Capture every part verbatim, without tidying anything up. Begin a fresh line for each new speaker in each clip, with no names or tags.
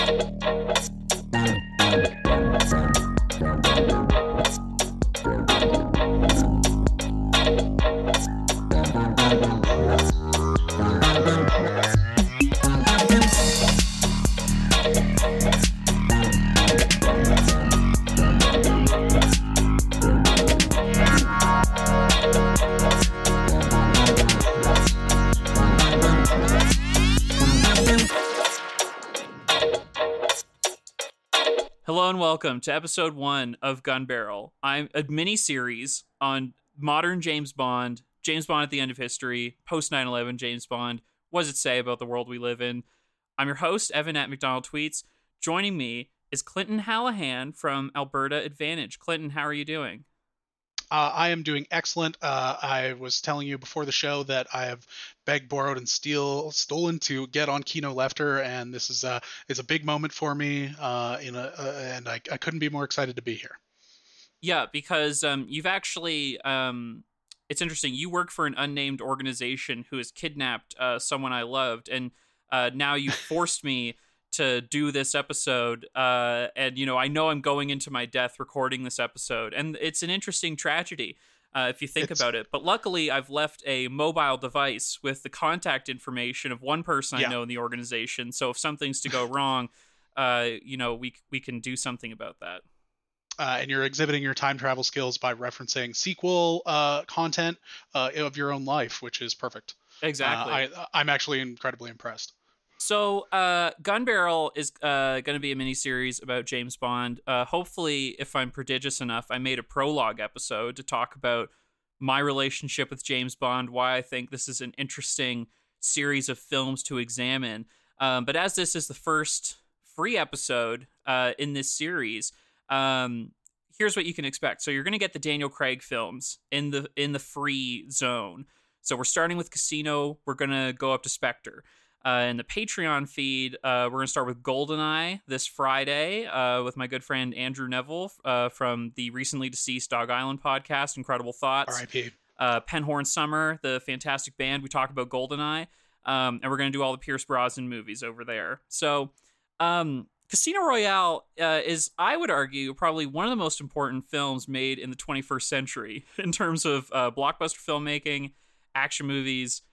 Hello and welcome to episode one of Gun Barrel. I'm a mini-series on modern James Bond, James Bond at the end of history, post nine eleven James Bond. What does it say about the world we live in? I'm your host, Evan at McDonald Tweets. Joining me is Clinton Hallahan from Alberta Advantage. Clinton, how are you doing?
Uh, I am doing excellent. Uh, I was telling you before the show that I have begged, borrowed, and steal stolen to get on Kino Lefter, and this is a it's a big moment for me. Uh, in a, uh, and I, I couldn't be more excited to be here.
Yeah, because um, you've actually um, it's interesting. You work for an unnamed organization who has kidnapped uh, someone I loved, and uh, now you forced me to do this episode, uh, and you know I know I'm going into my death recording this episode, and it's an interesting tragedy uh, if you think
It's-
about it. But luckily, I've left a mobile device with the contact information of one person
Yeah.
I know in the organization. So if something's to go wrong, uh, you know we we can do something about that.
Uh, and you're exhibiting your time travel skills by referencing sequel uh, content uh, of your own life, which is perfect.
Exactly.
Uh, I, I'm actually incredibly impressed.
So, uh, Gun Barrel is uh, going to be a mini-series about James Bond. Uh, hopefully, if I'm prodigious enough, I made a prologue episode to talk about my relationship with James Bond, why I think this is an interesting series of films to examine. Um, but as this is the first free episode uh, in this series, um, here's what you can expect. So you're going to get the Daniel Craig films in the in the free zone. So we're starting with Casino. We're going to go up to Spectre. Uh, in the Patreon feed, uh, we're going to start with GoldenEye this Friday uh, with my good friend Andrew Neville uh, from the recently deceased Dog Island podcast, Incredible Thoughts.
R I P
Uh, Penhorn Summer, the fantastic band. We talk about GoldenEye. Um, and we're going to do all the Pierce Brosnan movies over there. So um, Casino Royale uh, is, I would argue, probably one of the most important films made in the twenty-first century in terms of uh, blockbuster filmmaking, action movies,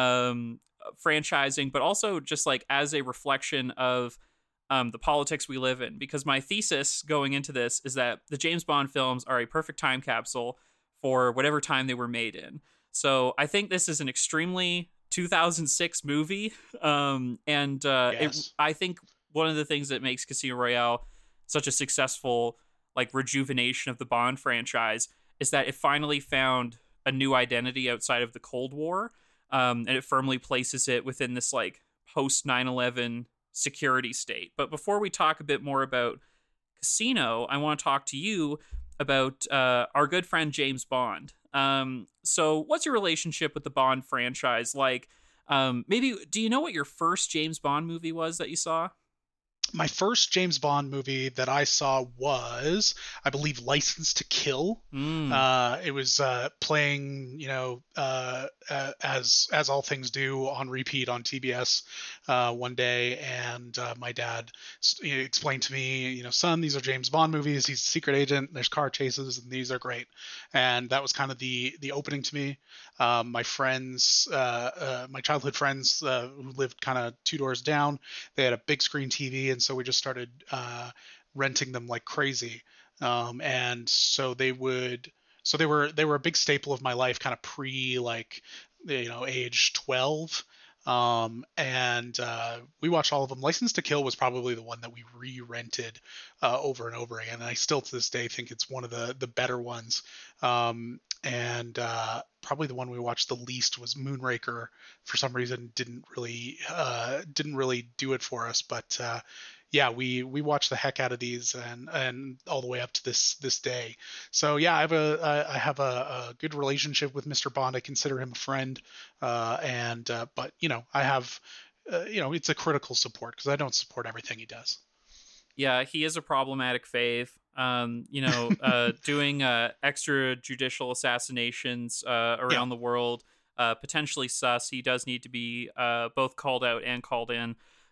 um, franchising, but also just like as a reflection of um, the politics we live in. Because my thesis going into this is that the James Bond films are a perfect time capsule for whatever time they were made in. So I think this is an extremely two thousand six movie. Um, and uh,
Yes.
it, I think one of the things that makes Casino Royale such a successful like rejuvenation of the Bond franchise is that it finally found a new identity outside of the Cold War. Um, and it firmly places it within this like post nine eleven security state. But before we talk a bit more about Casino, I want to talk to you about uh, our good friend James Bond. Um, so what's your relationship with the Bond franchise like? Um, maybe, do you know what your first James Bond movie was that you saw?
My first James Bond movie that I saw was, I believe, License to Kill.
Mm.
Uh, it was uh, playing, you know, uh, uh, as as all things do on repeat on T B S uh, one day, and uh, my dad you know, explained to me, you know, son, these are James Bond movies. He's a secret agent. There's car chases, and these are great. And that was kind of the the opening to me. Um, my friends, uh, uh, my childhood friends uh, who lived kind of two doors down, they had a big screen T V, and so we just started uh, renting them like crazy. Um, and so they would, so they were they were a big staple of my life, kind of pre like you know age twelve. Um, and uh, we watched all of them. License to Kill was probably the one that we re-rented uh, over and over again, and I still to this day think it's one of the the better ones. Um, and uh, probably the one we watched the least was Moonraker. For some reason, didn't really uh, didn't really do it for us, but uh, yeah, we we watched the heck out of these, and and all the way up to this this day. So yeah, I have a I have a, a good relationship with Mister Bond. I consider him a friend, uh, and uh, but you know I have uh, you know it's a critical support because I don't support everything he does.
Yeah, he is a problematic fave. Um, you know, uh, doing uh, extrajudicial assassinations uh, around
Yeah.
the world, uh, potentially sus. He does need to be uh, both called out and called in.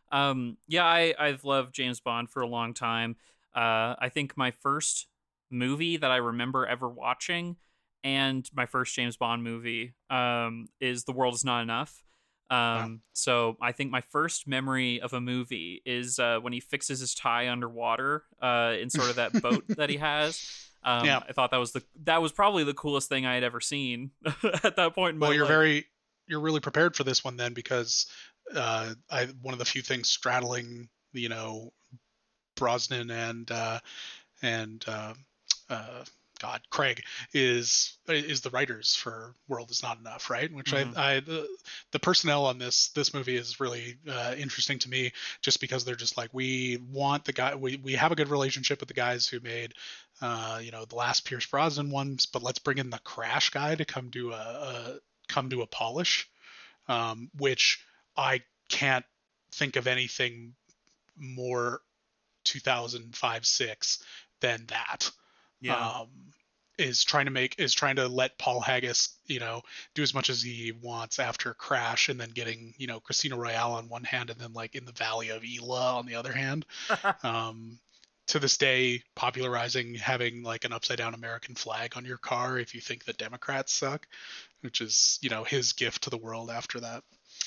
Um, yeah, I I've loved James Bond for a long time. Uh, I think my first movie that I remember ever watching, and my first James Bond movie, um, is The World Is Not Enough.
Wow.
Um, so I think my first memory of a movie is uh, when he fixes his tie underwater, uh, in sort of that boat that he has. Um,
Yeah.
I thought that was the that was probably the coolest thing I had ever seen at that point in my
Well, you're
life.
very you're really prepared for this one then, because uh, I one of the few things straddling, you know, Brosnan and uh, and uh, uh, God, Craig is is the writers for World Is Not Enough, right? Which I,
Hmm.
I the, the personnel on this this movie is really uh, interesting to me, just because they're just like, we want the guy, we we have a good relationship with the guys who made, uh, you know, the last Pierce Brosnan ones, but let's bring in the Crash guy to come do a, a come do a polish, um, which I can't think of anything more two thousand five six than that.
Yeah.
um, is trying to make is trying to let Paul Haggis, you know, do as much as he wants after Crash, and then getting, you know, Casino Royale on one hand, and then like In the Valley of Elah on the other hand. Um, to this day, popularizing having like an upside down American flag on your car if you think the Democrats suck, which is, you know, his gift to the world after that.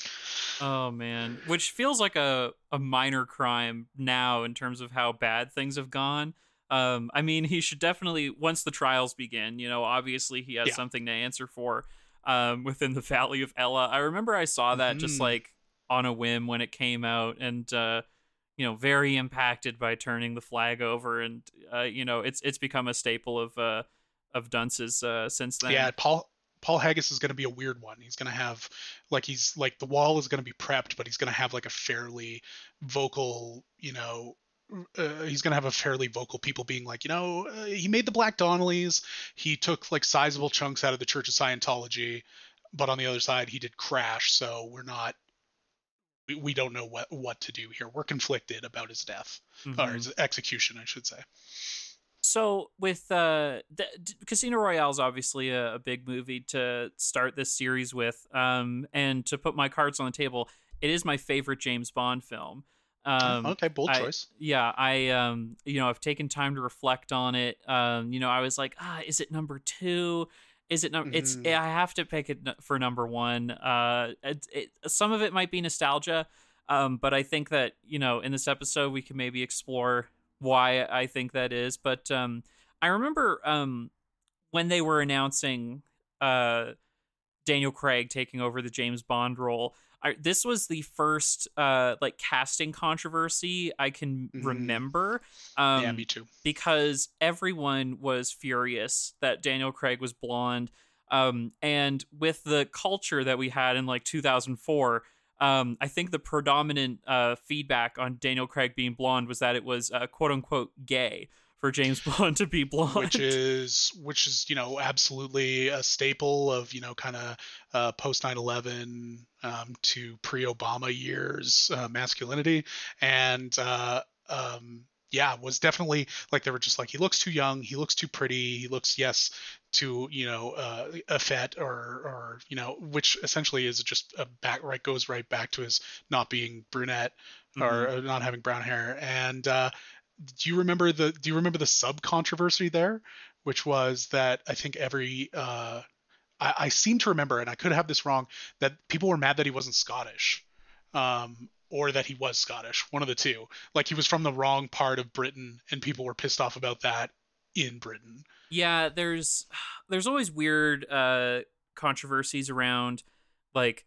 Oh man, which feels like a a minor crime now in terms of how bad things have gone. Um, I mean, he should definitely, once the trials begin, you know, obviously he has
Yeah.
something to answer for, um, within the Valley of Ella. I remember I saw that just
Mm-hmm.
like on a whim when it came out, and uh, you know, very impacted by turning the flag over, and uh, you know, it's it's become a staple of uh of Dunce's uh since
Yeah,
then.
Paul Paul Haggis is going to be a weird one. He's going to have like he's like the wall is going to be prepped, but he's going to have like a fairly vocal, you know, uh, he's going to have a fairly vocal people being like, you know, uh, he made the Black Donnellys, he took like sizable chunks out of the Church of Scientology, but on the other side he did Crash, so we're not we, we don't know what what to do here. We're conflicted about his death, or
Hmm.
his execution, I should say.
So with uh the, D- Casino Royale is obviously a, a big movie to start this series with, um and to put my cards on the table, it is my favorite James Bond film.
Yeah,
um
okay, bold
I
choice.
Yeah, I um you know, I've taken time to reflect on it. Um you know, I was like, ah, is it number two? Is it number it's I
Mm-hmm.
have to pick it for number one. Uh it, it, some of it might be nostalgia, um but I think that, you know, in this episode we can maybe explore why I think that is. But um, I remember, um, when they were announcing uh, Daniel Craig taking over the James Bond role. I, this was the first uh, like casting controversy I can
Mm-hmm.
remember,
Yeah,
um,
me too.
because everyone was furious that Daniel Craig was blonde. Um, and with the culture that we had in like two thousand four, um, I think the predominant uh, feedback on Daniel Craig being blonde was that it was uh, quote unquote gay for James Bond to be
which
blonde.
is which is you know, absolutely a staple of, you know, kind of uh, post nine eleven, um, to pre-Obama years, uh, masculinity. And uh, um, yeah, was definitely like, they were just like, he looks too young, he looks too pretty, he looks, yes, too, you know, uh, effete, or or you know, which essentially is just a back right goes right back to his not being brunette,
Hmm.
or uh, not having brown hair. And uh, do you remember the do you remember the sub controversy there, which was that I think every uh, I, I seem to remember, and I could have this wrong, that people were mad that he wasn't Scottish, um, or that he was Scottish, one of the two. Like, he was from the wrong part of Britain, and people were pissed off about that in Britain.
Yeah, there's there's always weird uh controversies around like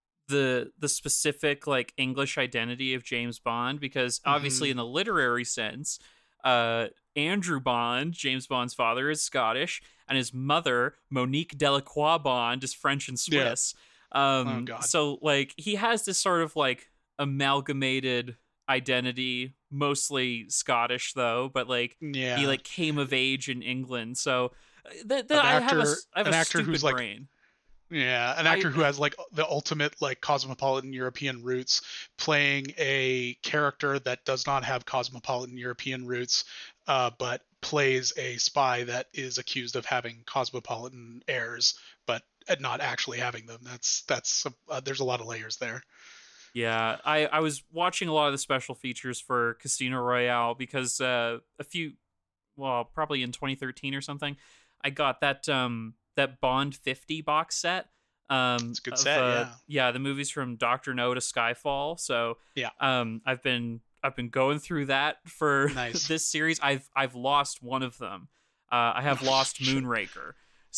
the the specific like English identity of James Bond, because obviously
Hmm.
in the literary sense, uh Andrew Bond, James Bond's father, is Scottish, and his mother, Monique Delacroix Bond, is French and
Yeah.
Swiss.
Oh
Um
God.
so like he has this sort of like amalgamated identity, mostly Scottish though, but like he
Yeah.
like came of age in England. So uh, the, the,
An
I have a
actor,
s- I have a
an actor who's
stupid
like
brain.
Yeah, an
I
actor who has like the ultimate like cosmopolitan European roots, playing a character that does not have cosmopolitan European roots, uh, but plays a spy that is accused of having cosmopolitan airs, but not actually having them. That's that's uh, there's a lot of layers there.
Yeah, I, I was watching a lot of the special features for Casino Royale because uh, a few, well, probably in twenty thirteen or something, I got that um that Bond fifty box set um
It's a good
of
set,
uh
yeah.
yeah, the movies from Doctor No to Skyfall. So
Yeah.
um I've been I've been going through that for
Nice.
this series. I've I've lost one of them. Uh, I have lost
Shit.
Moonraker.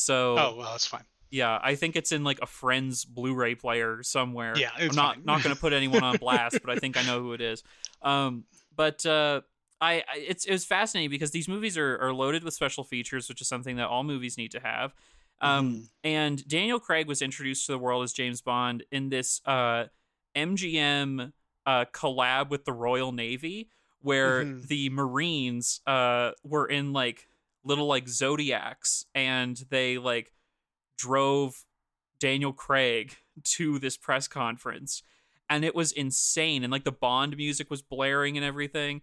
So
Oh well, that's fine.
yeah, I think it's in like a friend's Blu-ray player somewhere.
Yeah,
I'm
it's
not
fine.
not going to put anyone on blast, but I think I know who it is. Um, but uh, I, I it's it was fascinating because these movies are are loaded with special features, which is something that all movies need to have. Um,
Hmm.
and Daniel Craig was introduced to the world as James Bond in this uh, M G M uh, collab with the Royal Navy, where
Hmm.
the Marines uh, were in like little like zodiacs, and they like drove Daniel Craig to this press conference, and it was insane, and like the Bond music was blaring and everything.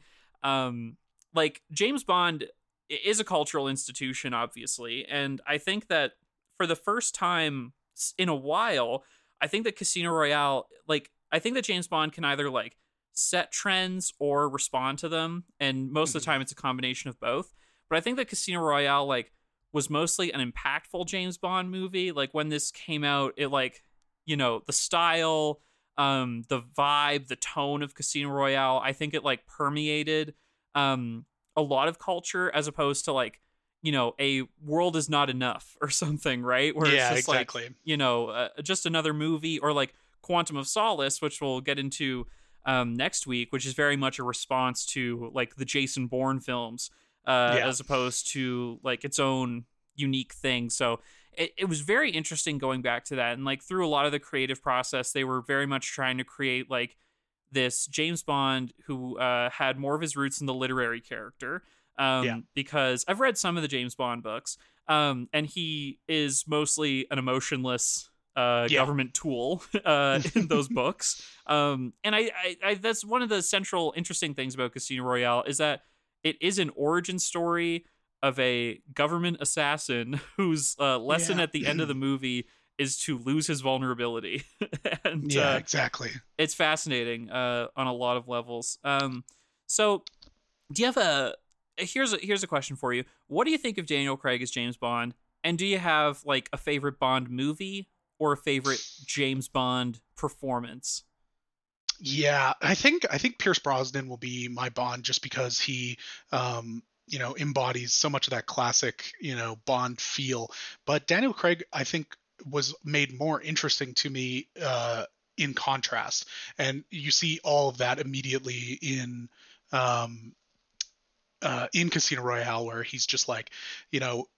um like James Bond is a cultural institution, obviously, and I think that for the first time in a while, I think that Casino Royale, like I think that James Bond can either like set trends or respond to them, and most of the
Hmm.
time it's a combination of both. But I think that Casino Royale like was mostly an impactful James Bond movie. Like when this came out, it like, you know, the style, um, the vibe, the tone of Casino Royale, I think it like permeated um a lot of culture as opposed to like, you know, a World Is Not Enough or something, right? Where it's
Yeah,
just like,
exactly.
you know, uh, just another movie, or like Quantum of Solace, which we'll get into um next week, which is very much a response to like the Jason Bourne films, uh,
Yeah.
as opposed to like its own unique thing. So it, it was very interesting going back to that. And like through a lot of the creative process, they were very much trying to create like this James Bond who uh, had more of his roots in the literary character.
Yeah.
Um, because I've read some of the James Bond books, um, and he is mostly an emotionless uh,
Yeah.
government tool uh, in those books. Um, and I, I, I, that's one of the central interesting things about Casino Royale is that it is an origin story of a government assassin whose uh, lesson
Yeah.
at the end of the movie is to lose his vulnerability. and
Yeah,
uh,
exactly.
it's fascinating uh, on a lot of levels. Um, so, do you have a here's a here's a question for you? What do you think of Daniel Craig as James Bond? And do you have like a favorite Bond movie or a favorite James Bond performance?
Yeah, I think I think Pierce Brosnan will be my Bond just because he um you know embodies so much of that classic, you know, Bond feel. But Daniel Craig, I think, was made more interesting to me uh in contrast. And you see all of that immediately in um uh in Casino Royale, where he's just like, you know,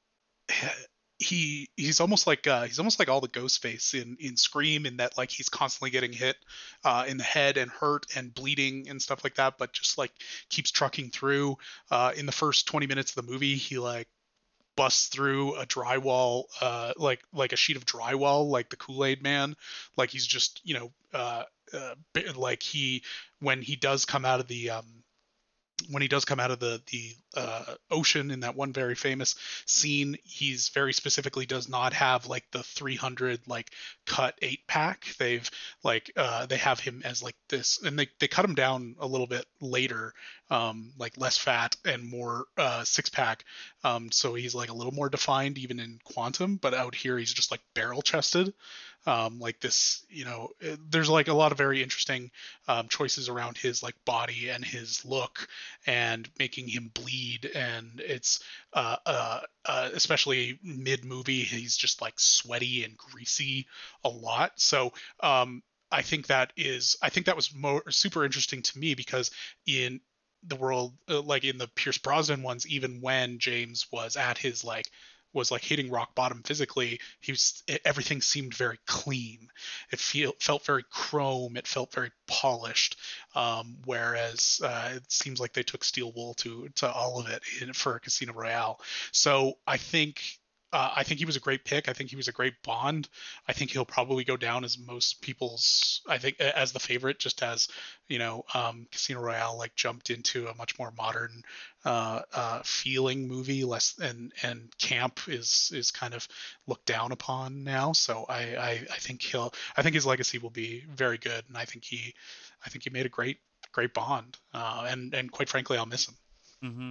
he he's almost like uh, he's almost like all the Ghostface in in Scream, in that like he's constantly getting hit uh, in the head and hurt and bleeding and stuff like that, but just like keeps trucking through. Uh, in the first twenty minutes of the movie, he like busts through a drywall, uh, like like a sheet of drywall, like the Kool-Aid Man. Like he's just, you know, uh, uh, like he when he does come out of the um, when he does come out of the the uh, ocean in that one very famous scene, he's very specifically does not have like the three hundred like cut eight pack. They've like uh, they have him as like this, and they they cut him down a little bit later, um, like less fat and more uh, six pack. Um, so he's like a little more defined even in Quantum, but out here he's just like barrel chested. Um, like this, you know, uh, there's like a lot of very interesting um, choices around his like body and his look, and making him bleed. And it's uh, uh, uh, especially mid movie, he's just like sweaty and greasy a lot. So um, I think that is I think that was more super interesting to me, because in the world, uh, like in the Pierce Brosnan ones, even when James was at his like was like hitting rock bottom physically, he was everything seemed very clean. It feel felt very chrome. It felt very polished. Um, whereas uh, it seems like they took steel wool to to all of it in, for Casino Royale. So I think uh, I think he was a great pick. I think he was a great Bond. I think he'll probably go down as most people's. I think as the favorite, just as you know, um, Casino Royale like jumped into a much more modern uh, uh, feeling movie, less and and camp is is kind of looked down upon now. So I, I I think he'll. I think his legacy will be very good, and I think he, I think he made a great great Bond. Uh, and and quite frankly, I'll miss him.
Mm-hmm.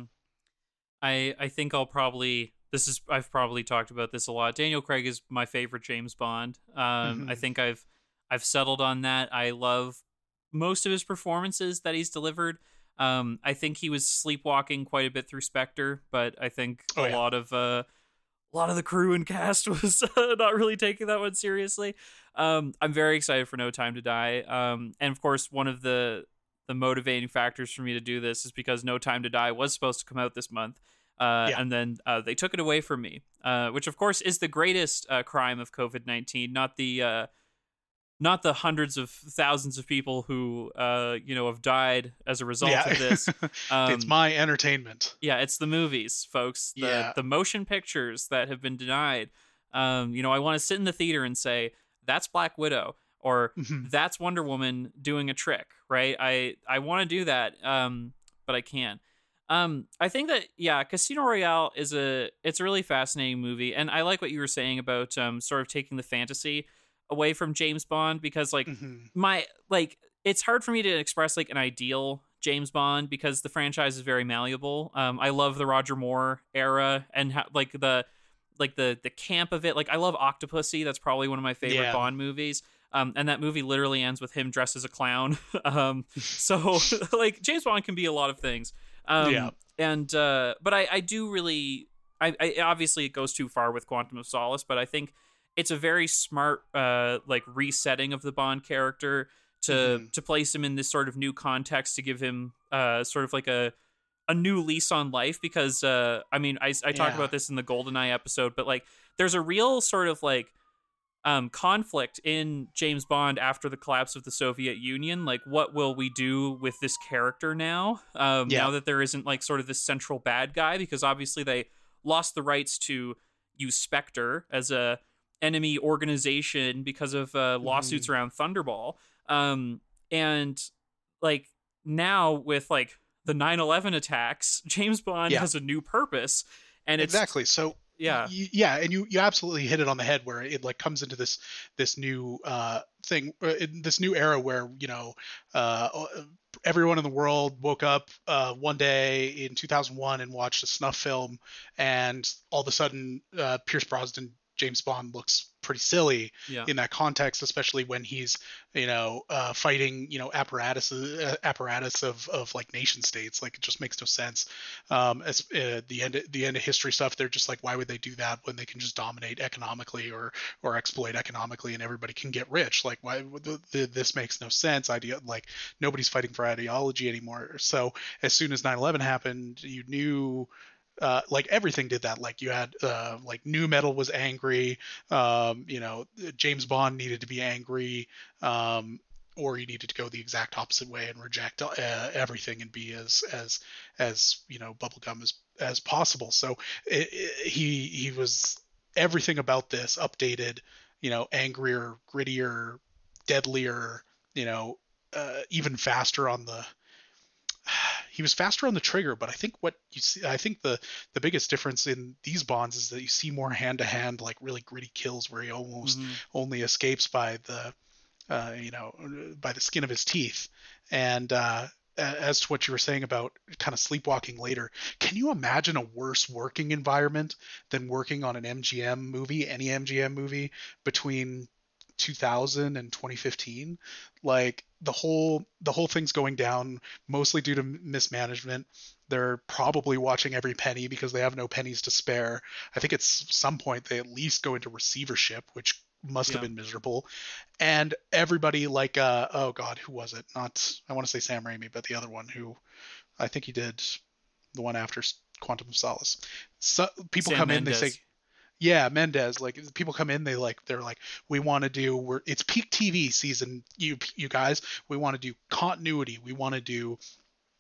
I I think I'll probably this is I've probably talked about this a lot. Daniel Craig is my favorite James Bond. Um, I
Mm-hmm.
think I've I've settled on that. I love most of his performances that he's delivered. Um, I think he was sleepwalking quite a bit through Spectre, but I think
Oh
a
yeah.
lot of uh, a lot of the crew and cast was uh, not really taking that one seriously. Um, I'm very excited for No Time to Die. Um, and of course, one of the the motivating factors for me to do this is because No Time to Die was supposed to come out this month. Uh,
Yeah.
and then uh, they took it away from me, uh, which of course is the greatest uh, crime of COVID nineteen, not the uh, not the hundreds of thousands of people who uh, you know have died as a result
Yeah.
of this.
It's
Um,
my entertainment.
yeah, it's the movies, folks. The
Yeah.
the motion pictures that have been denied. Um, you know, I want to sit in the theater and say, that's Black Widow or
Mhm.
that's Wonder Woman doing a trick, right? I I want to do that, um, but I can't. Um, I think that yeah, Casino Royale is a it's a really fascinating movie, and I like what you were saying about um sort of taking the fantasy away from James Bond because like
Mhm.
my like it's hard for me to express like an ideal James Bond because the franchise is very malleable. Um, I love the Roger Moore era and ha- like the like the the camp of it. Like I love Octopussy. That's probably one of my favorite
Yeah.
Bond movies. Um, and that movie literally ends with him dressed as a clown. um, so like James Bond can be a lot of things.
Yeah.
Um, and uh, but I I do really I, I obviously it goes too far with Quantum of Solace, but I think it's a very smart uh like resetting of the Bond character to
Mhm.
to place him in this sort of new context to give him uh sort of like a a new lease on life because uh I mean I I talked
Yeah.
about this in the GoldenEye episode, but like there's a real sort of like um conflict in James Bond after the collapse of the Soviet Union. Like what will we do with this character now? Um
Yeah.
now that there isn't like sort of this central bad guy because obviously they lost the rights to use Spectre as a enemy organization because of uh, lawsuits
Mhm.
around Thunderball. Um and like now with like the nine eleven attacks, James Bond
Yeah.
has a new purpose and it's
Exactly. So
yeah.
y- yeah, and you you absolutely hit it on the head where it like comes into this this new uh thing uh, in this new era where you know uh uh, everyone in the world woke up uh one day in two thousand one and watched a snuff film, and all of a sudden uh Pierce Brosnan James Bond looks pretty silly
Yeah.
in that context, especially when he's you know uh fighting you know apparatus uh, apparatus of of like nation states. Like it just makes no sense. Um as uh, the end the end of history stuff, they're just like, why would they do that when they can just dominate economically or or exploit economically and everybody can get rich? Like why the, the, this makes no sense. Idea like nobody's fighting for ideology anymore. So as soon as nine eleven happened, you knew uh, like everything did that. Like you had uh, like new metal was angry. Um, you know, James Bond needed to be angry. Um, or you needed to go the exact opposite way and reject uh, everything and be as as as you know bubblegum as as possible. So it, it, he he was everything about this updated, you know, angrier, grittier, deadlier, you know, uh, even faster on the he was faster on the trigger. But I think what you see, I think the the biggest difference in these Bonds is that you see more hand to hand, like really gritty kills where he almost
Mm-hmm.
only escapes by the uh, you know, by the skin of his teeth. And uh, as to what you were saying about kind of sleepwalking later, can you imagine a worse working environment than working on an M G M movie, any M G M movie between two thousand and twenty fifteen? Like the whole the whole thing's going down mostly due to mismanagement. They're probably watching every penny because they have no pennies to spare. I think at some point they at least go into receivership, which must have
Yeah.
been miserable. And everybody like uh oh god, who was it? Not I want to say Sam Raimi, but the other one who I think he did the one after Quantum of Solace. So people
Sam
come in, they say,
Mendes.
yeah, Mendez. Like people come in, they like they're like, we want to do we're it's peak T V season, you you guys. We want to do continuity. We want to do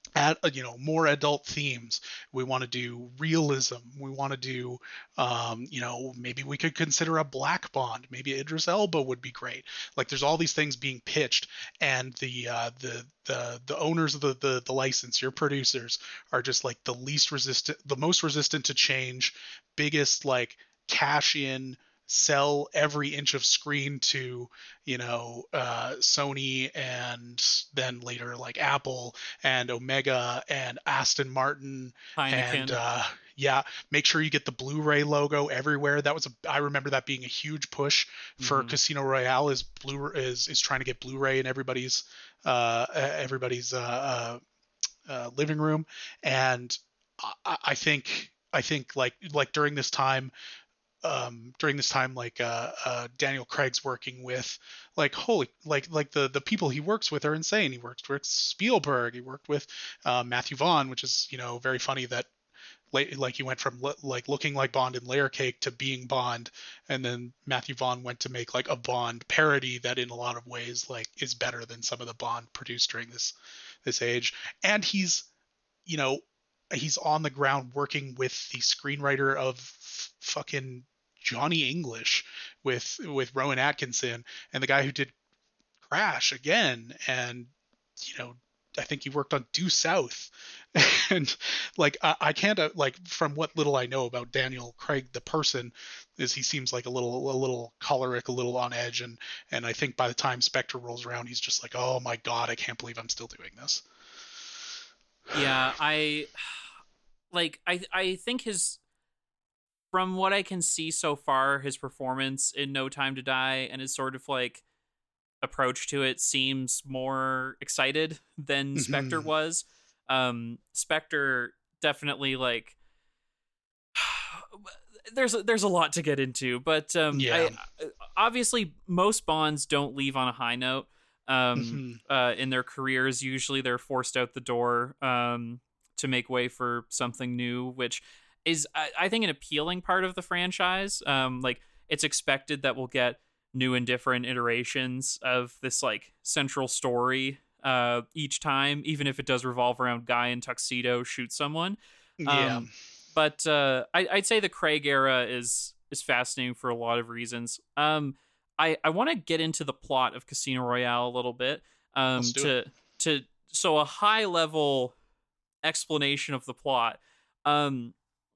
Add, uh, you know, more adult themes. We want to do realism. We want to do, um, you know, maybe we could consider a black Bond. Maybe Idris Elba would be great. Like, there's all these things being pitched, and the uh, the the the owners of the, the the license, your producers, are just like the least resistant, the most resistant to change, biggest like cash in, sell every inch of screen to, you know, uh, Sony, and then later like Apple and Omega and Aston Martin, and
Heineken.
uh, yeah, make sure you get the Blu-ray logo everywhere. That was a, I remember that being a huge push for
Mm-hmm.
Casino Royale. Is Blu is is trying to get Blu-ray in everybody's uh, everybody's uh, uh, uh, living room, and I, I think I think like like during this time, um during this time like uh, uh Daniel Craig's working with, like, holy, like like the the people he works with are insane. He worked with Spielberg, he worked with uh, Matthew Vaughn, which is, you know, very funny that like he went from like looking like Bond in Layer Cake to being Bond, and then Matthew Vaughn went to make like a Bond parody that in a lot of ways like is better than some of the Bond produced during this this age. And he's, you know, he's on the ground working with the screenwriter of f- fucking Johnny English, with with Rowan Atkinson, and the guy who did Crash again, and, you know, I think he worked on Due South. And like I, I can't uh, like, from what little I know about Daniel Craig the person, is he seems like a little a little choleric, a little on edge, and and I think by the time Spectre rolls around, he's just like, oh my god, I can't believe I'm still doing this.
Yeah, I like I I think his from what I can see so far, his performance in No Time to Die and his sort of like approach to it seems more excited than Spectre
Mhm.
was. Um, Spectre definitely like there's a, there's a lot to get into, but um,
Yeah.
I obviously most Bonds don't leave on a high note. Um,
Mhm.
uh, in their careers, usually they're forced out the door um, to make way for something new, which is I, I think an appealing part of the franchise. Um, like it's expected that we'll get new and different iterations of this like central story uh, each time, even if it does revolve around guy in tuxedo shoot someone.
Yeah.
Um, but uh, I, I'd say the Craig era is is fascinating for a lot of reasons. Um, I I want to get into the plot of Casino Royale a little bit.
Let's
Um,
do it.
to to so a high level explanation of the plot. Um,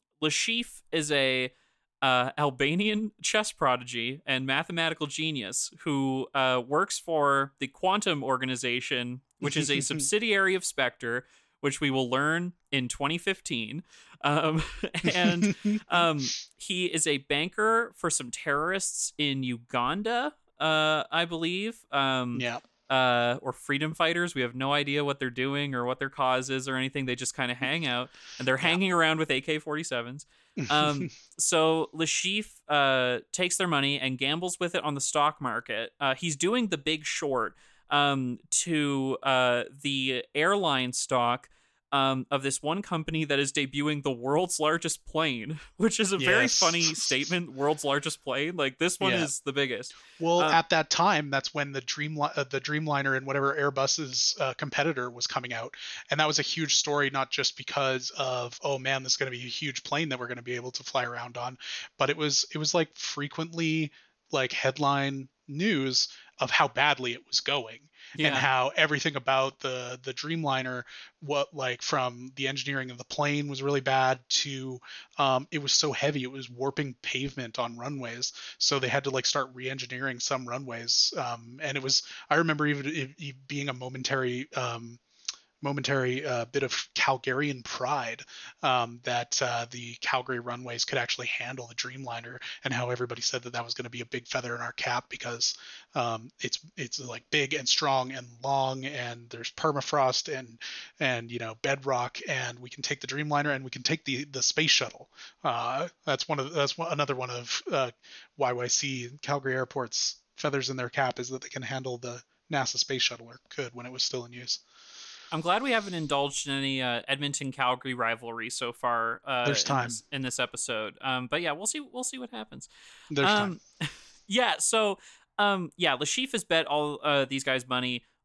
Lashif is a uh, Albanian chess prodigy and mathematical genius who uh, works for the Quantum Organization, which is a subsidiary of Spectre, which we will learn in twenty fifteen. Um, and um, he is a banker for some terrorists in Uganda, uh, I believe. Um,
Yeah.
uh, or freedom fighters. We have no idea what they're doing or what their cause is or anything. They just kind of hang out, and they're
Yeah.
hanging around with A K forty-sevens. Um, so Lashif uh, takes their money and gambles with it on the stock market. Uh, he's doing the Big Short um, to uh, the airline stock um, of this one company that is debuting the world's largest plane, which is a very
Yes.
funny statement. World's largest plane, like this one
Yeah.
is the biggest.
Well,
Uh,
at that time, that's when the Dream uh, the Dreamliner and whatever Airbus's uh, competitor was coming out, and that was a huge story, not just because of, oh man, this is going to be a huge plane that we're going to be able to fly around on, but it was it was like frequently like headline news of how badly it was going, and
yeah.
how everything about the the Dreamliner, what like from the engineering of the plane was really bad to, um, it was so heavy it was warping pavement on runways, so they had to like start re-engineering some runways, um, and it was, I remember even it, it being a momentary um, momentary uh, bit of Calgarian pride, um, that uh, the Calgary runways could actually handle the Dreamliner, and how everybody said that that was going to be a big feather in our cap because, um, it's it's like big and strong and long, and there's permafrost and and you know, bedrock, and we can take the Dreamliner and we can take the the space shuttle. Uh, that's one of that's one, another one of uh, Y Y C Calgary Airport's feathers in their cap, is that they can handle the NASA space shuttle, or could when it was still in use.
I'm glad we haven't indulged in any uh, Edmonton Calgary rivalry so far uh,
There's
in
time.
this in this episode. Um, but yeah, we'll see we'll see what happens.
There's time.
Um, yeah, so um, yeah, Lashif has bet all uh, these guys money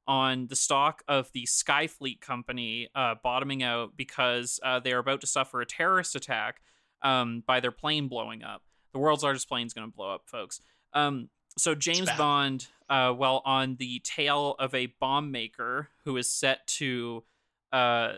on the stock of the Skyfleet company uh, bottoming out because uh, they are about to suffer a terrorist attack um, by their plane blowing up. The world's largest plane is going to blow up, folks. Um, so James Bond, uh, while on the tail of a bomb maker who is set to uh,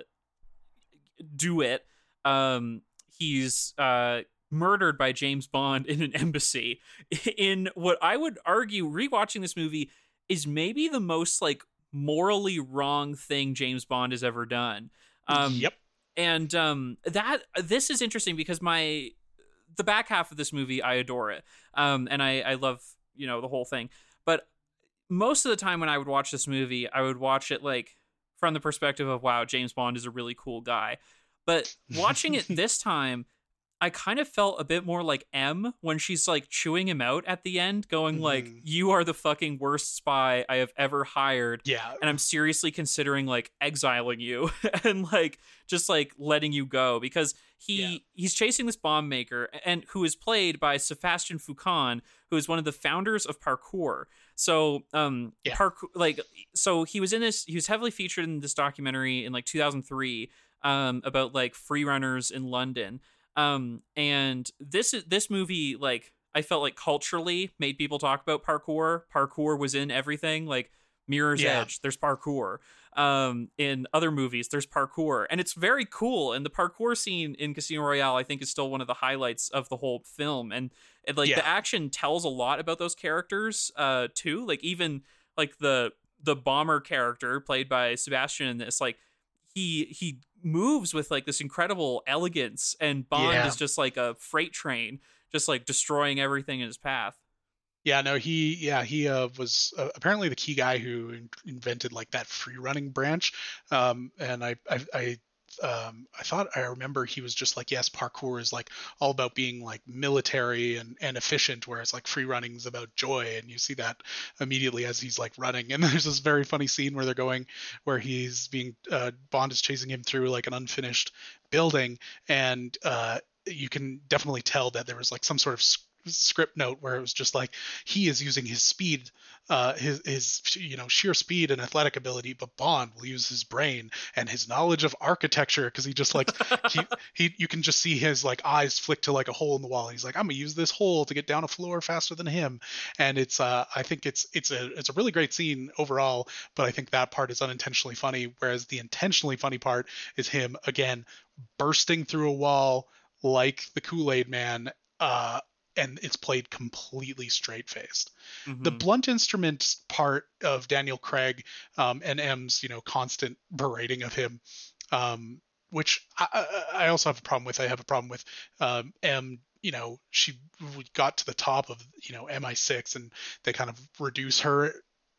do it, um, he's uh, murdered by James Bond in an embassy. In what I would argue, rewatching this movie is maybe the most like morally wrong thing James Bond has ever done. Um,
yep.
And um, that this is interesting because my the back half of this movie, I adore it, um, and I, I love you know the whole thing. But most of the time when I would watch this movie, I would watch it like from the perspective of, wow, James Bond is a really cool guy. But watching it this time, I kind of felt a bit more like M when she's like chewing him out at the end, going mm-hmm. like, you are the fucking worst spy I have ever hired.
Yeah.
And I'm seriously considering like exiling you and like just like letting you go, because he yeah. he's chasing this bomb maker, and who is played by Sebastian Foucan, who is one of the founders of parkour. So um yeah. parkour like so he was in this he was heavily featured in this documentary in like two thousand three um about like free runners in London. Um, and this is this movie, like, I felt like culturally made people talk about parkour. Parkour was in everything, like Mirror's yeah. Edge, there's parkour. Um, in other movies, there's parkour, and it's very cool. And the parkour scene in Casino Royale, I think, is still one of the highlights of the whole film. And, and like yeah. the action tells a lot about those characters, uh, too. Like even like the the bomber character played by Sebastian in this, like he he. moves with like this incredible elegance, and Bond yeah. is just like a freight train, just like destroying everything in his path.
Yeah, no, he yeah he uh, was uh, apparently the key guy who in- invented like that free running branch, um, and I I. I um I thought I remember he was just like, yes, parkour is like all about being like military and and efficient, whereas like free running is about joy. And you see that immediately as he's like running. And there's this very funny scene where they're going where he's being uh Bond is chasing him through like an unfinished building, and uh you can definitely tell that there was like some sort of script note where it was just like, he is using his speed, uh his his you know sheer speed and athletic ability, but Bond will use his brain and his knowledge of architecture, because he just like he he you can just see his like eyes flick to like a hole in the wall. He's like, I'm gonna use this hole to get down a floor faster than him. And it's uh I think it's it's a it's a really great scene overall, but I think that part is unintentionally funny, whereas the intentionally funny part is him again bursting through a wall like the Kool-Aid Man, uh and it's played completely straight-faced. Mm-hmm. The blunt instrument part of Daniel Craig um, and M's, you know, constant berating of him, um, which I, I also have a problem with. I have a problem with um, M. You know, she got to the top of, you know, M I six, and they kind of reduce her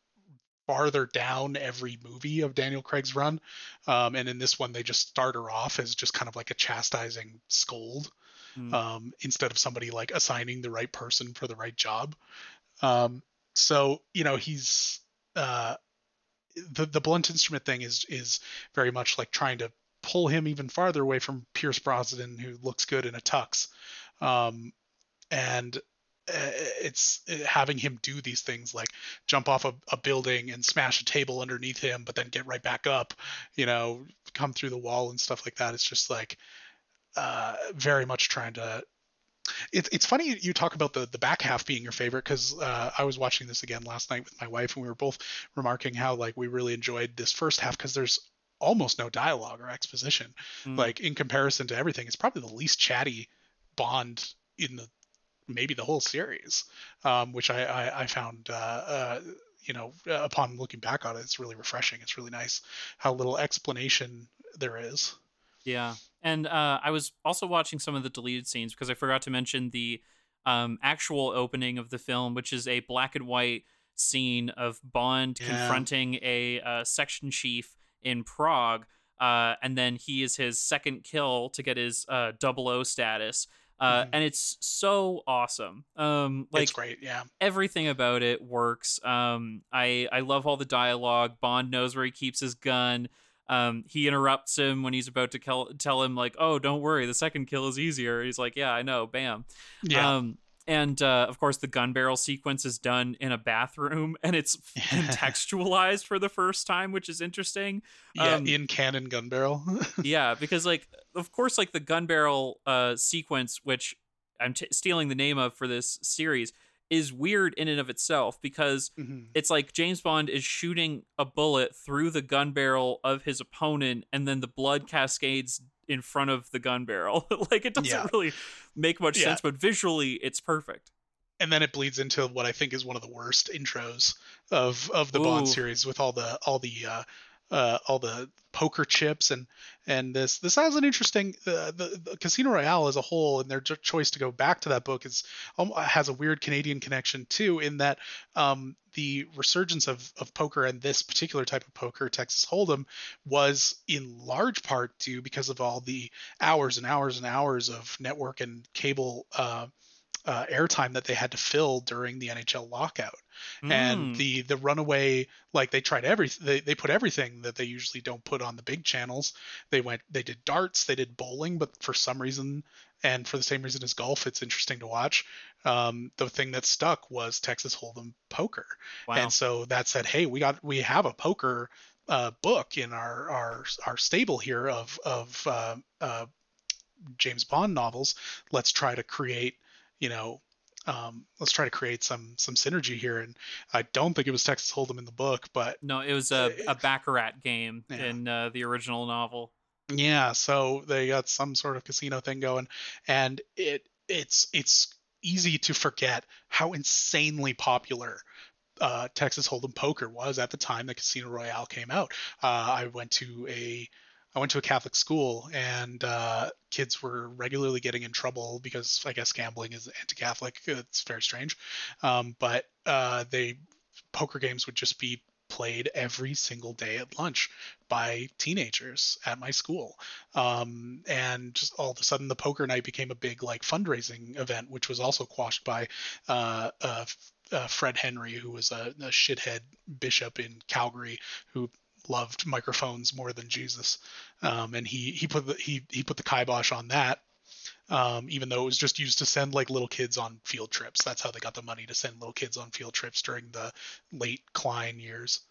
farther down every movie of Daniel Craig's run. Um, and in this one, they just start her off as just kind of like a chastising scold. Mm. Um, instead of somebody like assigning the right person for the right job. Um, so, you know, he's uh, the the blunt instrument thing is is very much like trying to pull him even farther away from Pierce Brosnan, who looks good in a tux. Um, and it's having him do these things like jump off a, a building and smash a table underneath him, but then get right back up, you know, come through the wall and stuff like that. It's just like, uh very much trying to it's it's funny you talk about the the back half being your favorite, because uh I was watching this again last night with my wife, and we were both remarking how like we really enjoyed this first half because there's almost no dialogue or exposition. Mm. Like in comparison to everything, it's probably the least chatty Bond in the maybe the whole series, um which I I, I found uh, uh you know upon looking back on it, it's really refreshing. It's really nice how little explanation there is.
Yeah. And uh, I was also watching some of the deleted scenes because I forgot to mention the um, actual opening of the film, which is a black and white scene of Bond yeah. confronting a uh, section chief in Prague. Uh, and then he is his second kill to get his uh, double O status. Uh, mm-hmm. And it's so awesome. Um, like,
it's great, yeah.
Everything about it works. Um, I, I love all the dialogue. Bond knows where he keeps his gun. Um, he interrupts him when he's about to kill, tell him like, oh, don't worry, the second kill is easier. He's like, yeah, I know, bam.
Yeah.
Um, And uh, of course, the gun barrel sequence is done in a bathroom, and it's contextualized for the first time, which is interesting.
Yeah,
Um,
in canon gun barrel.
yeah, because like, of course, like the gun barrel uh, sequence, which I'm t- stealing the name of for this series, is weird in and of itself because
Mhm.
it's like James Bond is shooting a bullet through the gun barrel of his opponent, and then the blood cascades in front of the gun barrel. Like, it doesn't
Yeah.
really make much
Yeah.
sense, but visually it's perfect.
And then it bleeds into what I think is one of the worst intros of of the Bond
Ooh.
series, with all the all the uh, uh, all the poker chips, and and this this has an interesting uh, the, the Casino Royale as a whole, and their cho- choice to go back to that book is um, has a weird Canadian connection too, in that um, the resurgence of of poker, and this particular type of poker, Texas Hold'em, was in large part due because of all the hours and hours and hours of network and cable uh, uh, airtime that they had to fill during the N H L lockout. And
Mm.
the the runaway, like, they tried everything, they, they put everything that they usually don't put on the big channels. They went they did darts, they did bowling, but for some reason, and for the same reason as golf, it's interesting to watch, um, the thing that stuck was Texas Hold'em poker.
Wow.
And so that said, hey, we got we have a poker uh, book in our our our stable here of of uh, uh, James Bond novels. Let's try to create, you know, um, let's try to create some some synergy here. And I don't think it was Texas Hold'em in the book, but
No, it was a, a Baccarat game
Yeah.
in uh, the original novel.
yeah, so they got some sort of casino thing going, and it it's it's easy to forget how insanely popular uh, Texas Hold'em poker was at the time that Casino Royale came out. Uh, I went to a I went to a Catholic school, and uh, kids were regularly getting in trouble because I guess gambling is anti-Catholic. It's very strange, um, but uh, they poker games would just be played every single day at lunch by teenagers at my school, um, and just all of a sudden the poker night became a big like fundraising event, which was also quashed by uh, uh, uh, Fred Henry, who was a, a shithead bishop in Calgary who loved microphones more than Jesus, um, and he he put the, he he put the kibosh on that. Um, even though it was just used to send like little kids on field trips. That's how they got the money to send little kids on field trips during the late Klein years,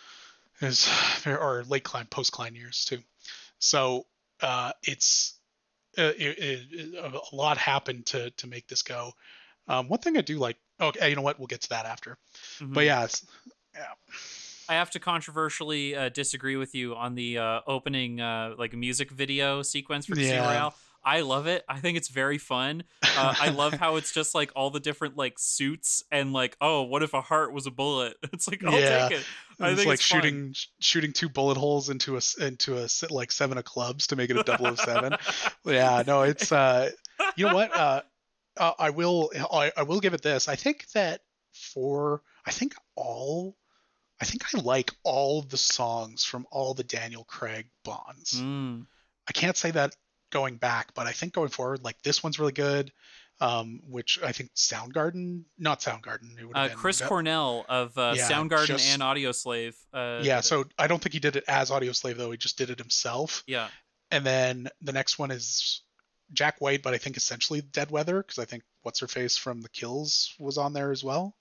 is or late Klein, post Klein years too. So uh, it's uh, it, it, it, a lot happened to to make this go. Um, one thing I do like. Okay, you know what? We'll get to that after.
Mhm.
But yeah, it's, yeah.
I have to controversially uh, disagree with you on the uh, opening uh, like music video sequence for Casino
Yeah.
Royale. I love it. I think it's very fun. Uh, I love how it's just like all the different like suits and like, oh, what if a heart was a bullet? It's like, I'll
Yeah.
take it. I
It's
think
like
it's fun.
shooting shooting two bullet holes into a s- into a s- like seven of clubs to make it a double of seven. Yeah, no, it's uh, you know what? Uh, uh, I will I, I will give it this. I think that for I think all I think I like all the songs from all the Daniel Craig Bonds.
Mm.
I can't say that going back, but I think going forward, like this one's really good. Um, which I think Soundgarden, not Soundgarden, it would have
Uh,
been
Chris
that-
Cornell of uh,
Yeah,
Soundgarden
just-
and Audioslave. Uh,
yeah,
did it.
so I don't think he did it as Audioslave though. He just did it himself.
yeah.
And then the next one is Jack White, but I think essentially Dead Weather, because I think what's her face from The Kills was on there as well.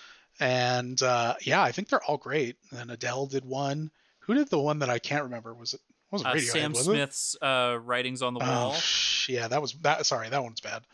And uh, yeah, I think they're all great. And then Adele did one. Who did the one that I can't remember? Was it wasn't
Uh,
Radiohead?
Sam
was
Smith's uh, writings on the
it?
wall.
Oh, sh- yeah, that was that. Sorry, that one's bad.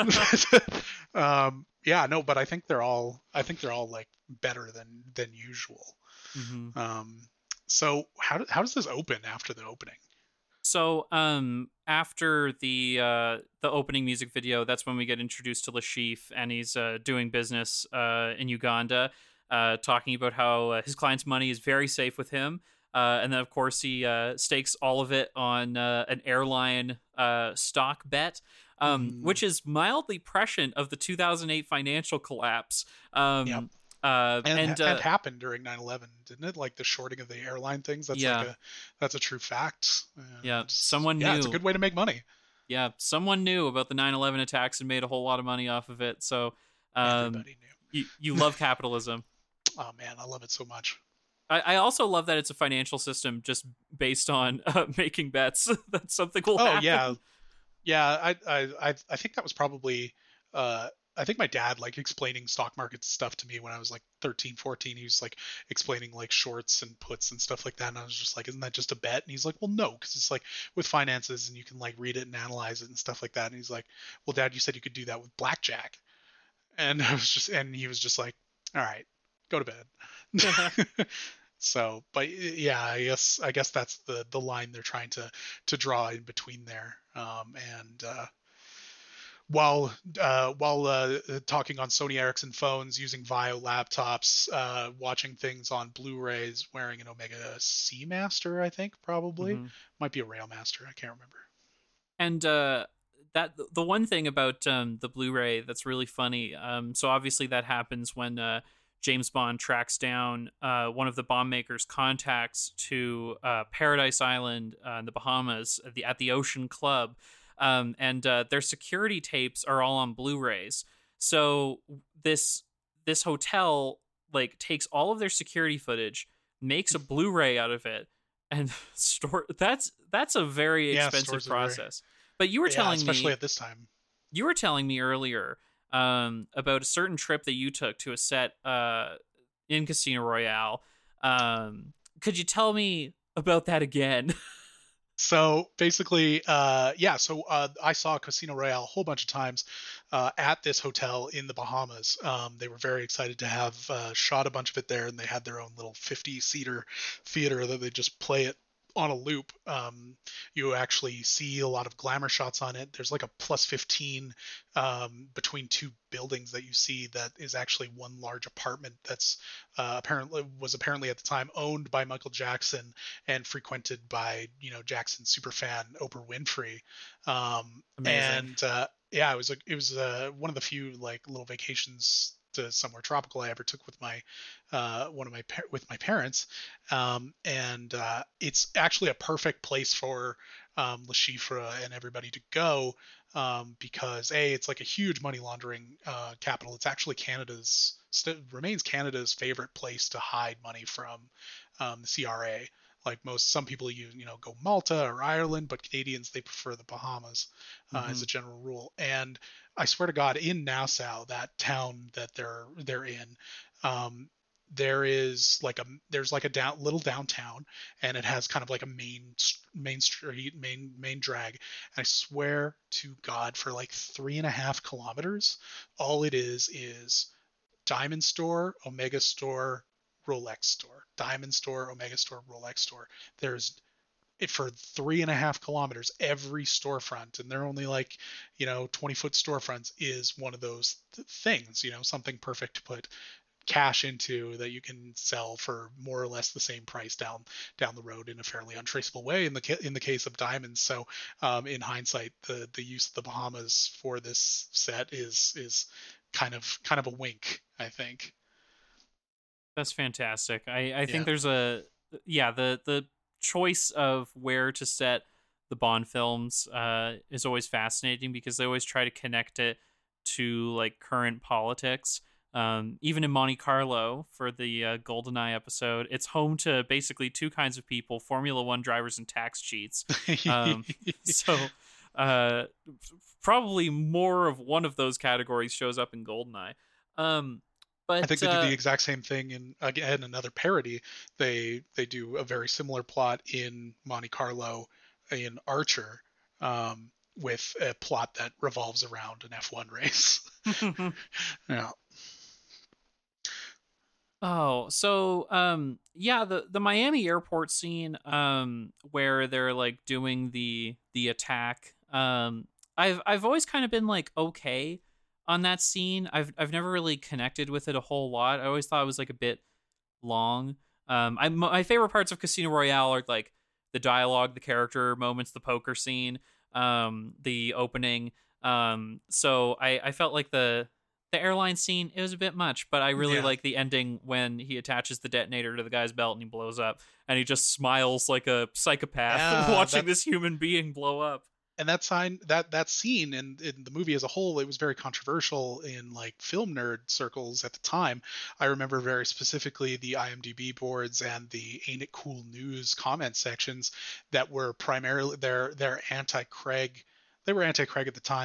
um, yeah, no, but I think they're all. I think they're all like better than than usual.
Mhm.
Um, so how do, how does this open after the opening?
So, um, after the uh, the opening music video, that's when we get introduced to Lashif, and he's uh, doing business uh, in Uganda, uh, talking about how uh, his client's money is very safe with him, uh, and then of course he uh, stakes all of it on uh, an airline uh, stock bet, um,
Mm.
which is mildly prescient of the two thousand eight financial collapse. Um,
Yep.
Uh,
And,
and
and
uh,
happened during nine eleven, didn't it? Like the shorting of the airline things. That's
Yeah.
like a that's a true fact. And
Yeah,
it's-
someone
Yeah, it's a
knew.
good way to make money.
yeah, someone knew about the nine eleven attacks and made a whole lot of money off of it. So, um,
Everybody knew.
you, you love capitalism.
Oh man, I love it so much.
I, I also love that it's a financial system just based on uh, making bets that something will
Oh
happen.
yeah, yeah. I I I I think that was probably uh I think my dad like explaining stock market stuff to me when I was like thirteen, fourteen. He was like explaining like shorts and puts and stuff like that. And I was just like, isn't that just a bet? And he's like, well, no, because it's like with finances and you can like read it and analyze it and stuff like that. And he's like, well, Dad, you said you could do that with blackjack. And I was just, and he was just like, all right, go to bed. So, but yeah, I guess I guess that's the the line they're trying to to draw in between there. Um, and uh, while uh, while uh, talking on Sony Ericsson phones, using Vio laptops, uh, watching things on Blu-rays, wearing an Omega Seamaster, I think probably
hmm
might be a Railmaster. I can't remember.
And uh, that the one thing about um, the Blu-ray that's really funny. Um, so obviously that happens when uh, James Bond tracks down uh, one of the bomb makers' contacts to uh, Paradise Island uh, in the Bahamas at the at the Ocean Club, um, and uh, their security tapes are all on Blu-rays. So this this hotel like takes all of their security footage, makes a Blu-ray out of it, and store. That's that's a very
Yeah,
expensive
stores are very,
process. But you were
yeah,
telling
especially
me
at this time.
you were telling me earlier um, about a certain trip that you took to a set uh, in Casino Royale. Um, could you tell me about that again?
So basically, uh, yeah. So uh, I saw Casino Royale a whole bunch of times uh, at this hotel in the Bahamas. Um, they were very excited to have uh, shot a bunch of it there, and they had their own little fifty-seater theater that they just play it on a loop. Um, you actually see a lot of glamour shots on it. There's like a plus fifteen um, between two buildings that you see that is actually one large apartment that's uh, apparently was apparently at the time owned by Michael Jackson and frequented by, you know, Jackson superfan Oprah Winfrey. Um,
Amazing.
and uh, yeah, it was a, it was uh, one of the few like little vacations to somewhere tropical I ever took with my uh, one of my with my parents, um, and uh, it's actually a perfect place for um, Le Chiffre and everybody to go, um, because a it's like a huge money laundering uh, capital. It's actually Canada's st- remains Canada's favorite place to hide money from um, the C R A. Like most, some people you you know go Malta or Ireland, but Canadians they prefer the Bahamas uh, as
hmm
a general rule. And I swear to God, in Nassau, that town that they're they're in, um, there is like a there's like a down little downtown, and it has kind of like a main main street main main drag. And I swear to God, for like three and a half kilometers, all it is is Diamond Store, Omega Store, Rolex Store, Diamond Store, Omega Store, Rolex Store. There's it for three and a half kilometers. Every storefront, and they're only like, you know, twenty foot storefronts, is one of those th- things. You know, something perfect to put cash into that you can sell for more or less the same price down down the road in a fairly untraceable way in the ca- in the case of diamonds. So um, in hindsight, the the use of the Bahamas for this set is is kind of kind of a wink, I think.
That's fantastic. I, I think
Yeah.
there's a yeah the the choice of where to set the Bond films uh, is always fascinating because they always try to connect it to like current politics. Um, even in Monte Carlo for the uh, GoldenEye episode, it's home to basically two kinds of people: Formula One drivers and tax cheats. Um, so uh, probably more of one of those categories shows up in GoldenEye. Um,
I think
but
they do
uh,
the exact same thing in, again, another parody. They they do a very similar plot in Monte Carlo in Archer, um, with a plot that revolves around an F one race. Yeah.
Oh, so um yeah, the the Miami airport scene um where they're like doing the the attack. Um I've I've always kind of been like okay on that scene. I've I've never really connected with it a whole lot. I always thought it was like a bit long. Um I my favorite parts of Casino Royale are like the dialogue, the character moments, the poker scene, um the opening. Um so I I felt like the the airline scene, it was a bit much, but I really
Yeah.
like the ending when he attaches the detonator to the guy's belt and he blows up and he just smiles like a psychopath
Yeah,
watching this
that's
human being blow up.
and that sign that that scene and in the movie as a whole, it was very controversial in like film nerd circles at the time. I remember very specifically the IMDb boards and the Ain't It Cool News comment sections that were primarily they're they're anti Craig. They were anti Craig at the time,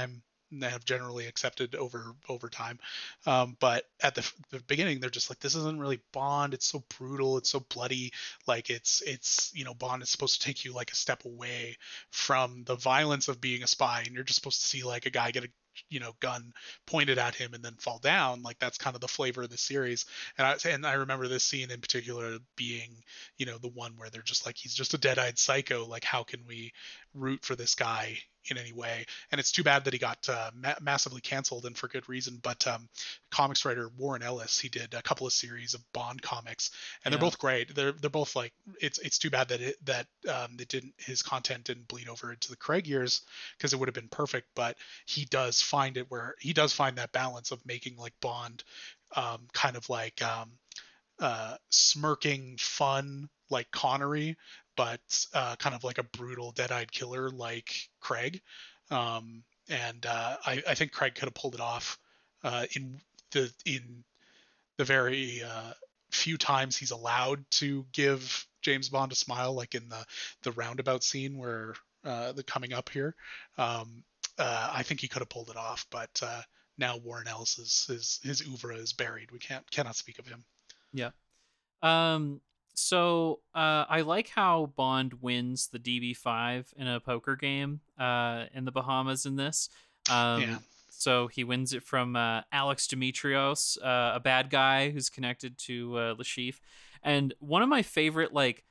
have generally accepted over over time. Um, but at the, the beginning, they're just like, this isn't really Bond. It's so brutal. It's so bloody. Like it's it's you know Bond is supposed to take you like a step away from the violence of being a spy, and you're just supposed to see like a guy get a you know gun pointed at him and then fall down. Like that's kind of the flavor of the series. And I and I remember this scene in particular being you know the one where they're just like, he's just a dead-eyed psycho. Like how can we root for this guy in any way? And it's too bad that he got uh, ma- massively canceled, and for good reason. But um, comics writer Warren Ellis, he did a couple of series of Bond comics, and
Yeah.
they're both great. They're they're both like, it's it's too bad that it that um, it didn't his content didn't bleed over into the Craig years, because it would have been perfect. But he does find it where he does find that balance of making like Bond um, kind of like um, uh, smirking fun like Connery, but uh, kind of like a brutal dead-eyed killer like Craig. Um, and uh, I, I think Craig could have pulled it off uh, in the in the very uh, few times he's allowed to give James Bond a smile, like in the the roundabout scene where uh, the coming up here. Um, uh, I think he could have pulled it off, but uh, now Warren Ellis is his his oeuvre is buried. We can't cannot speak of him.
Yeah. Um. So uh, I like how Bond wins the D B five in a poker game uh, in the Bahamas in this. Um,
Yeah.
So he wins it from uh, Alex Dimitrios, uh, a bad guy who's connected to uh, Le Chiffre. And one of my favorite, like,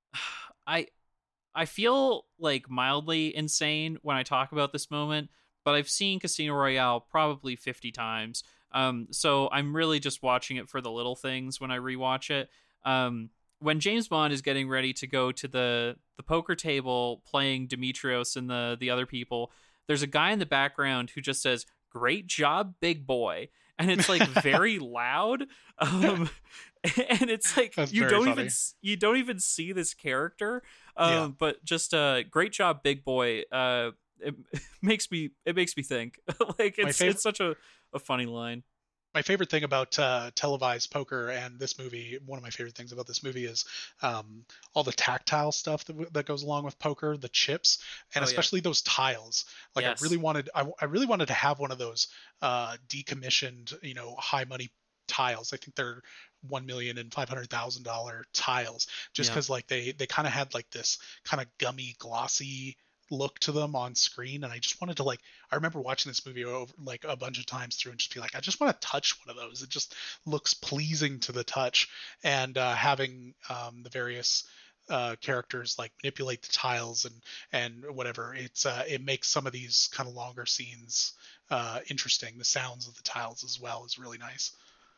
I I feel like mildly insane when I talk about this moment, but I've seen Casino Royale probably fifty times. Um, so I'm really just watching it for the little things when I rewatch it. Um, when James Bond is getting ready to go to the the poker table playing Dimitrios and the the other people, there's a guy in the background who just says, "Great job, big boy," and it's like very loud. Um, and it's like
That's
you
very
don't
funny.
even you don't even see this character. Um,
Yeah.
but just uh, great job, big boy. Uh, it, it makes me it makes me think like
My
it's
favorite-
it's such a, a funny line.
My favorite thing about uh, televised poker and this movie, one of my favorite things about this movie is um, all the tactile stuff that, that goes along with poker, the chips, and
Oh, yeah.
especially those tiles. Like
Yes.
I really wanted, I, I really wanted to have one of those uh, decommissioned, you know, high money tiles. I think they're one million and five hundred thousand dollar tiles, just
Yeah.
because like they they kind of had like this kind of gummy, glossy look to them on screen, and I just wanted to like I remember watching this movie over like a bunch of times through and just be like, I just want to touch one of those. It just looks pleasing to the touch. And uh, having um, the various uh, characters like manipulate the tiles and and whatever, it's uh, it makes some of these kind of longer scenes uh, interesting. The sounds of the tiles as well is really nice.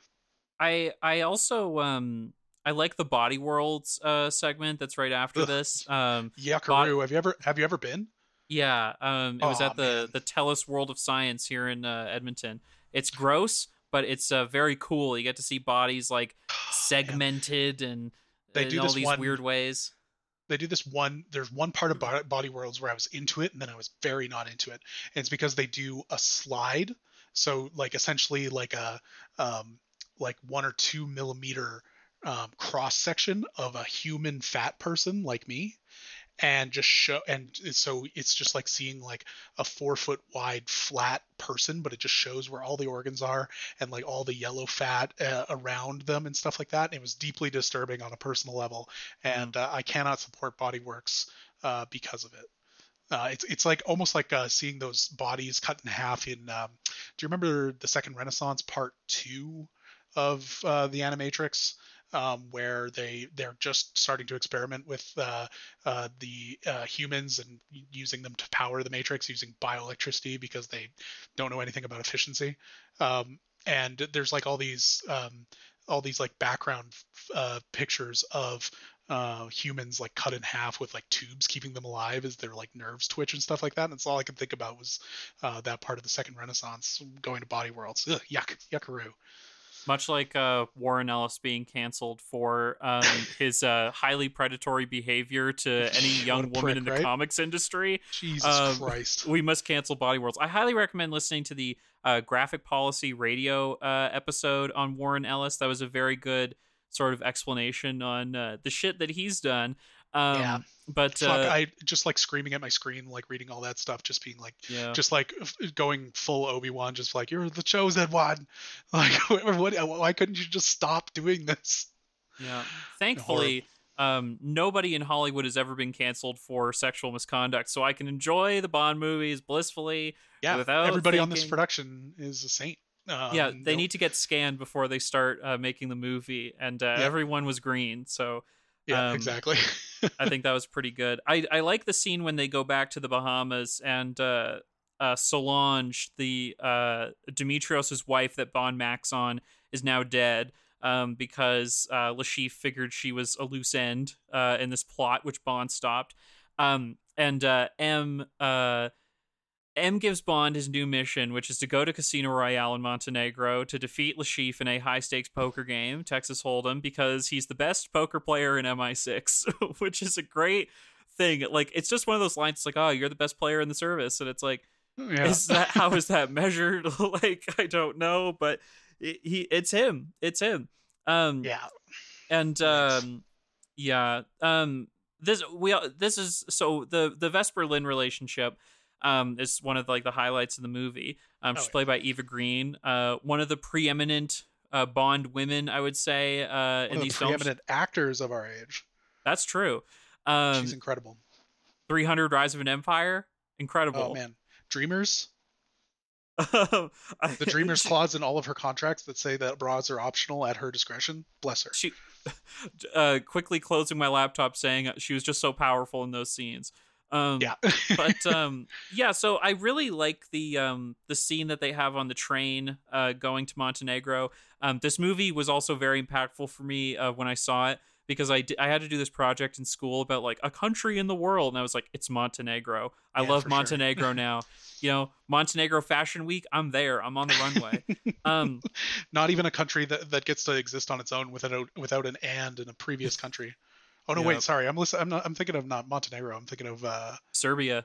I I also um I like the Body Worlds uh segment that's right after
Ugh.
this. Um
Yuckaroo. Have you ever have you ever been?
yeah, um it was
Aw,
at the
man.
the Tellus World of Science here in uh, Edmonton. It's gross, but it's uh, very cool. You get to see bodies like segmented and
They
in
do
all
this
these
one-
weird ways.
They do this one there's one part of Bo- Body Worlds where I was into it and then I was very not into it, and it's because they do a slide. So like essentially like a um like one or two millimeter um, cross section of a human fat person like me, and just show and so it's just like seeing like a four foot wide flat person, but it just shows where all the organs are and like all the yellow fat uh, around them and stuff like that. And it was deeply disturbing on a personal level, and uh, I cannot support Bodyworks uh, because of it. Uh, it's it's like almost like uh, seeing those bodies cut in half in. Um, do you remember the Second Renaissance Part Two of uh, the Animatrix, um, where they they're just starting to experiment with uh, uh, the uh, humans and using them to power the Matrix using bioelectricity because they don't know anything about efficiency. Um, and there's like all these um, all these like background uh, pictures of uh, humans like cut in half with like tubes keeping them alive as their like nerves twitch and stuff like that. And it's all I could think about was uh, that part of the Second Renaissance going to Body Worlds. Ugh, yuck, yuckaroo.
Much like uh, Warren Ellis being canceled for um, his uh, highly predatory behavior to any young
What a
woman
prick,
in the
right?
comics industry.
Jesus
Um,
Christ.
We must cancel Body Worlds. I highly recommend listening to the uh, Graphic Policy Radio uh, episode on Warren Ellis. That was a very good sort of explanation on uh, the shit that he's done.
Yeah.
Um, but
Fuck,
uh,
I just like screaming at my screen, like reading all that stuff, just being like,
yeah,
just like f- going full Obi-Wan, just like, you're the chosen one. Like, what, why couldn't you just stop doing this?
yeah.
Horrible.
Thankfully, um, nobody in Hollywood has ever been canceled for sexual misconduct, so I can enjoy the Bond movies blissfully
Yeah,
without
everybody on this
thinking.
production is a saint.
Yeah,
Um,
they
no,
need to get scanned before they start uh, making the movie, and uh,
yeah,
everyone was green, so
yeah,
um,
exactly.
I think that was pretty good. I I like the scene when they go back to the Bahamas and uh, uh, Solange, the uh, Demetrios's wife that Bond Max on, is now dead. Um, because uh, Lashif figured she was a loose end uh, in this plot, which Bond stopped. Um, and uh, M uh, M gives Bond his new mission, which is to go to Casino Royale in Montenegro to defeat Lashif in a high stakes poker game, Texas Hold'em, because he's the best poker player in M I six, which is a great thing. Like, it's just one of those lines. It's like, oh, you're the best player in the service, and it's like,
Yeah,
is that how is that measured? Like, I don't know, but it, he, it's him, it's him. Um,
yeah,
and
yes.
um, yeah, um, this we this is so the the Vesper Lynn relationship um is one of like the highlights of the movie. Um,
Oh
she's
yeah.
played by Eva Green, uh, one of the preeminent uh Bond women, I would say, uh,
One
in
of
these
the
films.
preeminent actors of our age.
That's true.
She's
Um,
incredible.
three hundred Rise of an Empire,
Oh
incredible.
man, Dreamers.
I,
The Dreamers
she,
clause in all of her contracts that say that bras are optional at her discretion. Bless her.
she uh, quickly closing my laptop, saying she was just so powerful in those scenes. Um,
Yeah.
but um, yeah, so I really like the um, the scene that they have on the train uh, going to Montenegro. Um, this movie was also very impactful for me uh, when I saw it, because I, di- I had to do this project in school about like a country in the world, and I was like, it's Montenegro. I
Yeah,
love
for sure.
Montenegro now. You know, Montenegro Fashion Week, I'm there. I'm on the runway. Um,
Not even a country that, that gets to exist on its own without without an and in a previous country. Oh no,
yeah,
wait, sorry. I'm listening. I'm not. I'm thinking of not Montenegro. I'm thinking of. Uh,
Serbia.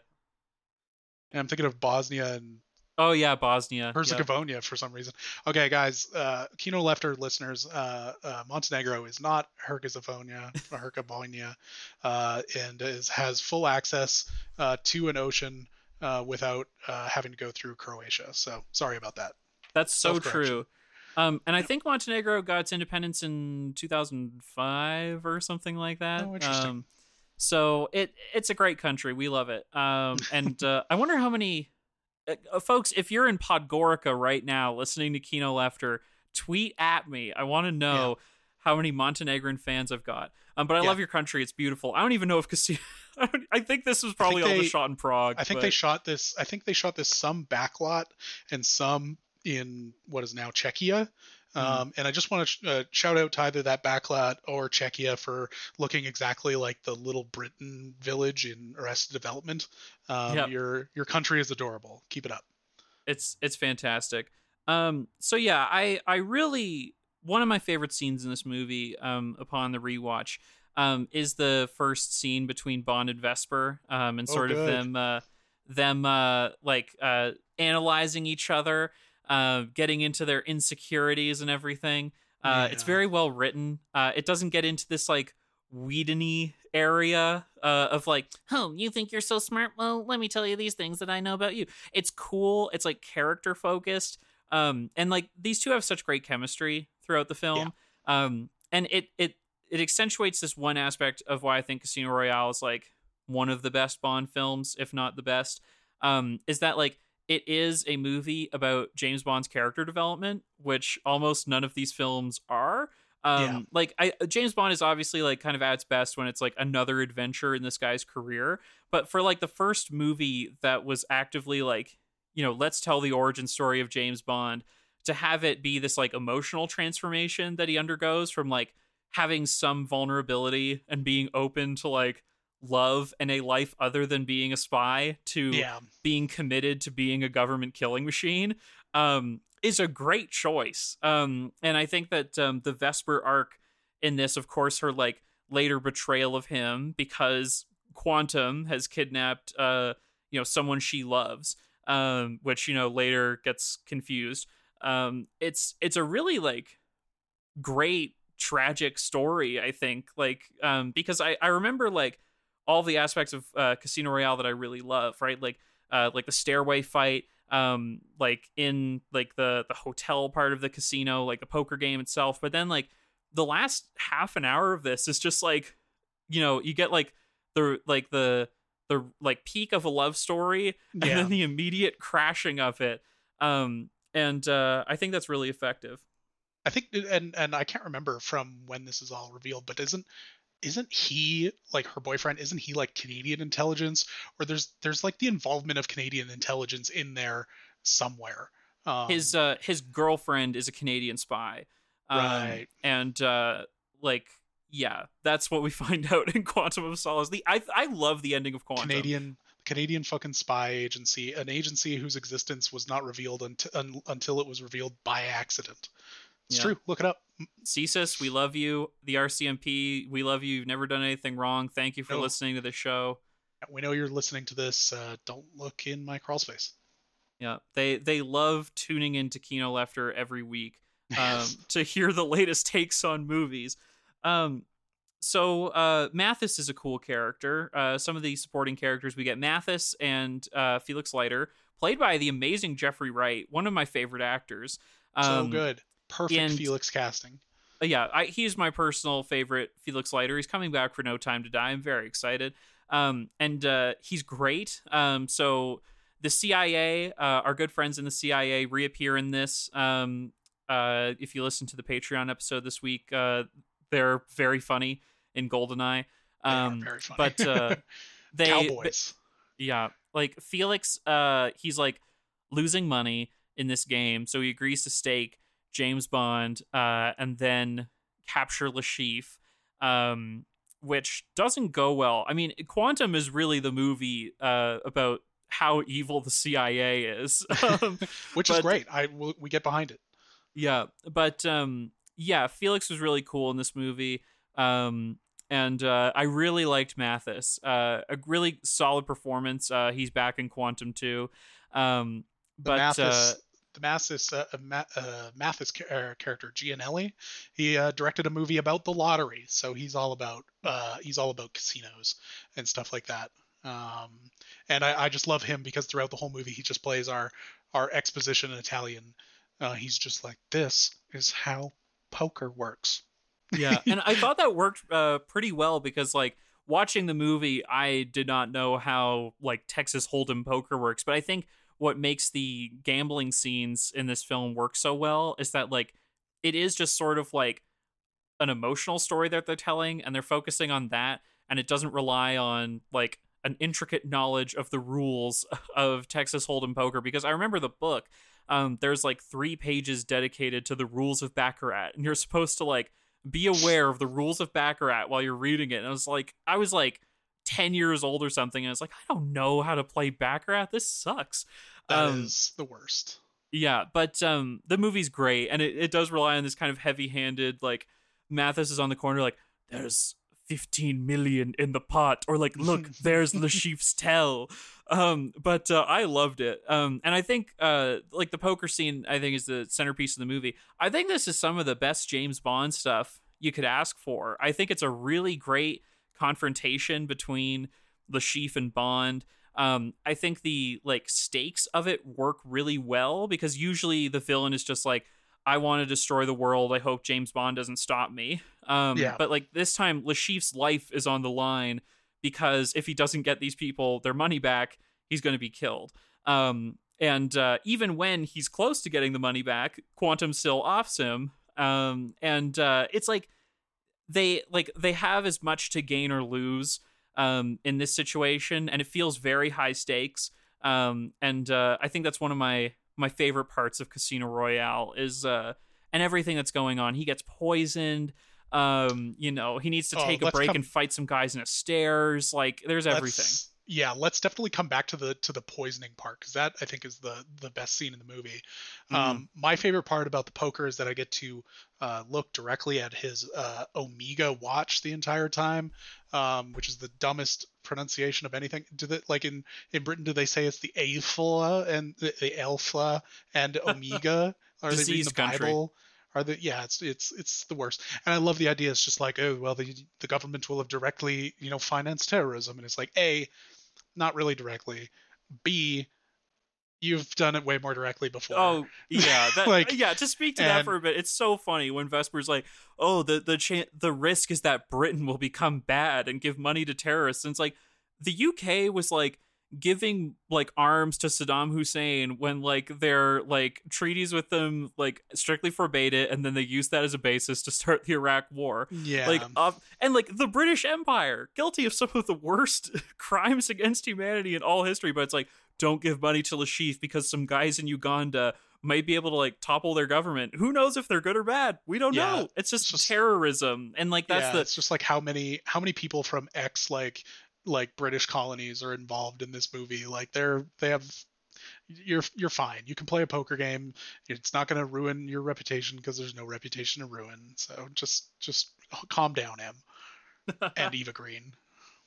I'm thinking of Bosnia and
Oh yeah, Bosnia. Yep.
Herzegovina for some reason. Okay, guys. Uh, Kino Lefter listeners. Uh, uh, Montenegro is not Herzegovina or Herzegovina, uh, and is, has full access uh, to an ocean uh, without uh, having to go through Croatia. So sorry about that.
That's so
Self correction.
true. Um, and I think Montenegro got its independence in two thousand five or something like that.
Oh, interesting.
Um, so it it's a great country. We love it. Um, and uh, I wonder how many uh, folks, if you're in Podgorica right now listening to Kino Lefter, tweet at me. I want to
Yeah.
know how many Montenegrin fans I've got. Um, but I
Yeah.
love your country. It's beautiful. I don't even know if Casino. I, don't- I think this was
I think
probably all
they.
just shot in Prague.
I think
but
they shot this. I think they shot this some backlot and some in what is now Czechia.
mm,
Um, and I just want to sh- uh, shout out to either that backlot or Czechia for looking exactly like the Little Britain village in Arrested Development. Um,
yeah,
your your country is adorable. Keep it up.
it's it's fantastic. Um, so yeah, I I really, one of my favorite scenes in this movie, um, upon the rewatch, um, is the first scene between Bond and Vesper, um, and
Oh,
sort of
good.
them uh, them uh, like uh, analyzing each other, uh, getting into their insecurities and everything. Uh, it's
Yeah.
very well written. Uh, it doesn't get into this like Whedon-y area uh, of like, oh, you think you're so smart? Well, let me tell you these things that I know about you. It's cool. It's like character focused. Um, and like these two have such great chemistry throughout the
Yeah.
film. Um, and it it it accentuates this one aspect of why I think Casino Royale is like one of the best Bond films, if not the best. Um, is that like it is a movie about James Bond's character development, which almost none of these films are.
Yeah.
Um, like I, James Bond is obviously like kind of at its best when it's like another adventure in this guy's career. But for like the first movie that was actively like, you know, let's tell the origin story of James Bond, to have it be this like emotional transformation that he undergoes from like having some vulnerability and being open to like love and a life other than being a spy to
Yeah.
being committed to being a government killing machine, um, is a great choice. Um, and I think that um, the Vesper arc in this, of course, her like later betrayal of him because Quantum has kidnapped, uh, you know, someone she loves, um, which you know later gets confused. Um, it's it's a really like great tragic story, I think, like um because I I remember like all the aspects of uh, Casino Royale that I really love, right? Like uh like the stairway fight, um like in like the the hotel part of the casino, like the poker game itself. But then like the last half an hour of this is just like, you know, you get like the like the the like peak of a love story and
Yeah.
then the immediate crashing of it. Um and uh I think that's really effective.
I think, and and I can't remember from when this is all revealed, but isn't isn't he like her boyfriend? Isn't he like Canadian intelligence? Or there's there's like the involvement of Canadian intelligence in there somewhere.
His
Um,
uh his girlfriend is a Canadian spy. Um
right.
and uh like yeah, that's what we find out in Quantum of Solace. The I I love the ending of Quantum.
Canadian Canadian fucking spy agency, an agency whose existence was not revealed until un, until it was revealed by accident. It's
Yeah.
true. Look it up.
C S I S, we love you. The R C M P, we love you. You've never done anything wrong. Thank you for
No.
listening to the show.
We know you're listening to this. Uh, don't look in my crawl space.
Yeah, they they love tuning into Kino Lefter every week um,
Yes.
to hear the latest takes on movies. Um, so uh, Mathis is a cool character. Uh, some of the supporting characters, we get Mathis and uh, Felix Leiter, played by the amazing Jeffrey Wright, one of my favorite actors.
So
Um,
good. Perfect
and-
Felix casting.
Uh, yeah, I, he's my personal favorite Felix Leiter. He's coming back for No Time to Die. I'm very excited. Um, and uh, he's great. Um, so the C I A, uh, our good friends in the C I A, reappear in this. Um, uh, if you listen to the Patreon episode this week, uh, they're very funny in GoldenEye.
They are
Um,
very funny.
but uh, they,
Cowboys.
yeah, like Felix, uh, he's like losing money in this game, so he agrees to stake James Bond, uh, and then capture Lashif, um, which doesn't go well. I mean, Quantum is really the movie uh, about how evil the C I A is, um,
Which is
but-
great. I we we get behind it.
yeah, but um, yeah, Felix was really cool in this movie, um, and uh, I really liked Mathis. Uh, a really solid performance. Uh, he's back in Quantum too, um,
The
but
Mathis,
uh,
the Mathis, uh, uh, Ma- uh, Mathis ca- uh, character Gianelli, he uh, directed a movie about the lottery, so he's all about uh, he's all about casinos and stuff like that. Um, and I, I just love him because throughout the whole movie he just plays our our exposition Italian. Uh, he's just like, this is how poker works.
yeah, and I thought that worked uh, pretty well because like watching the movie, I did not know how like Texas Hold'em poker works, but I think what makes the gambling scenes in this film work so well is that like it is just sort of like an emotional story that they're telling, and they're focusing on that, and it doesn't rely on like an intricate knowledge of the rules of Texas Hold'em poker. Because I remember the book, um, there's like three pages dedicated to the rules of Baccarat, and you're supposed to like be aware of the rules of Baccarat while you're reading it. And I was like, I was like ten years old or something, and I was like, I don't know how to play Baccarat. This sucks.
That
Um,
is the worst.
Yeah, but um, the movie's great, and it, it does rely on this kind of heavy-handed, like, Mathis is on the corner, like, there's fifteen million in the pot, or like, look, there's the Chief's tell. Um, but uh, I loved it. Um, and I think, uh, like, the poker scene, I think, is the centerpiece of the movie. I think this is some of the best James Bond stuff you could ask for. I think it's a really great confrontation between Lashif and Bond. Um, I think the like stakes of it work really well because usually the villain is just like, I want to destroy the world. I hope James Bond doesn't stop me. Um,
Yeah.
But like this time, Lashif's life is on the line because if he doesn't get these people their money back, he's going to be killed. Um, and uh, even when he's close to getting the money back, Quantum still offs him. Um, and uh, it's like they like they have as much to gain or lose um, in this situation, and it feels very high stakes. Um, and uh, I think that's one of my my favorite parts of Casino Royale is uh, and everything that's going on. He gets poisoned. Um, you know, he needs to
Oh,
take a
let's
break
come-
and fight some guys in a stairs. Like, there's everything.
Let's- yeah, let's definitely come back to the to the poisoning part because that I think is the the best scene in the movie.
Mm-hmm.
Um, my favorite part about the poker is that I get to uh, look directly at his uh, Omega watch the entire time, um, which is the dumbest pronunciation of anything. Do they like in in Britain? Do they say it's the Alpha and the, the Alpha and Omega? Are they reading
Disease
the
country.
Bible? are the yeah it's it's it's the worst. And I love the idea. It's just like, oh well, the the government will have directly, you know, financed terrorism, and it's like, a, not really directly, b, you've done it way more directly before.
Oh yeah, that
Like,
yeah. To speak to that
and
for a bit, it's so funny when Vesper's like, "Oh, the the cha- the risk is that Britain will become bad and give money to terrorists." And it's like the U K was like giving like arms to Saddam Hussein when like their like treaties with them like strictly forbade it, and then they used that as a basis to start the Iraq War. Like,
yeah,
uh, and like the British Empire, guilty of some of the worst crimes against humanity in all history, but it's like, don't give money to Lashif because some guys in Uganda might be able to like topple their government. Who knows if they're good or bad? We don't
yeah,
know. It's
it's
just
just
terrorism. And like that's
yeah,
the
it's just like how many how many people from X like like British colonies are involved in this movie. Like they're they have you're you're fine. You can play a poker game. It's not going to ruin your reputation because there's no reputation to ruin. So just just calm down, Em and Eva Green.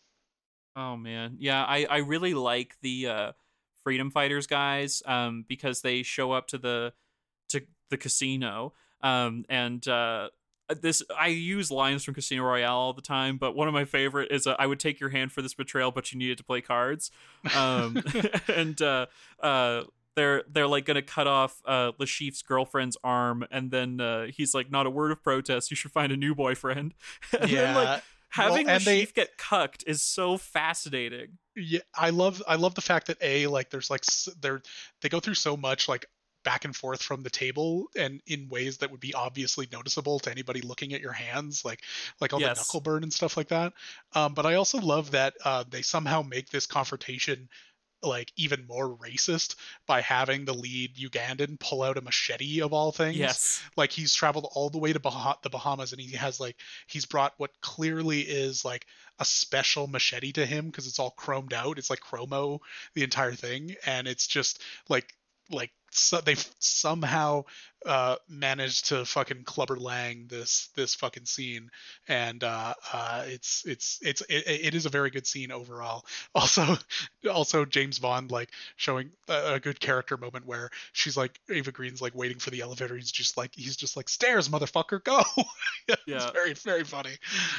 Oh man. Yeah, I I really like the uh Freedom Fighters guys um because they show up to the to the casino um and uh this I use lines from Casino Royale all the time, but one of my favorite is uh, I would take your hand for this betrayal, but you needed to play cards. Um and uh uh they're they're like gonna cut off uh Lashif's girlfriend's arm, and then uh, he's like, not a word of protest, you should find a new boyfriend. And then like
Yeah. Well,
having
and they
Lashif get cucked is so fascinating.
yeah, I love I love the fact that a like there's like s- they're they go through so much like back and forth from the table and in ways that would be obviously noticeable to anybody looking at your hands, like like all the
Yes.
knuckle burn and stuff like that. Um, but I also love that uh, they somehow make this confrontation like even more racist by having the lead Ugandan pull out a machete of all things.
Yes.
Like he's traveled all the way to bah- the Bahamas, and he has like he's brought what clearly is like a special machete to him because it's all chromed out. It's like chromo the entire thing, and it's just like like so they've somehow uh managed to fucking clubber lang this this fucking scene. And uh uh it's it's it's it, it is a very good scene overall. Also, also James Bond like showing a, a good character moment where she's like Ava Green's like waiting for the elevator, he's just like he's just like, stairs motherfucker, go. It's
Yeah.
very very funny.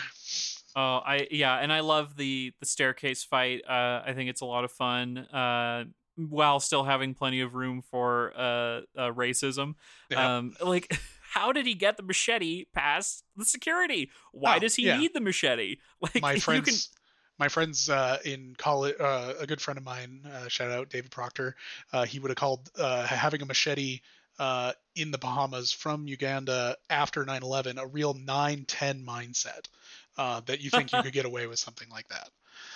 Oh, I yeah, and I love the the staircase fight. Uh, I think it's a lot of fun. Uh, while still having plenty of room for uh, uh racism.
Yeah.
Um, like, how did he get the machete past the security? Why
Oh
does he
yeah,
need the machete? Like,
my
you can.
friends my friends uh, in college, uh, a good friend of mine, uh, shout out David Proctor, uh, he would have called uh, having a machete uh, in the Bahamas from Uganda after nine eleven a real nine ten mindset, uh, that you think you could get away with something like that.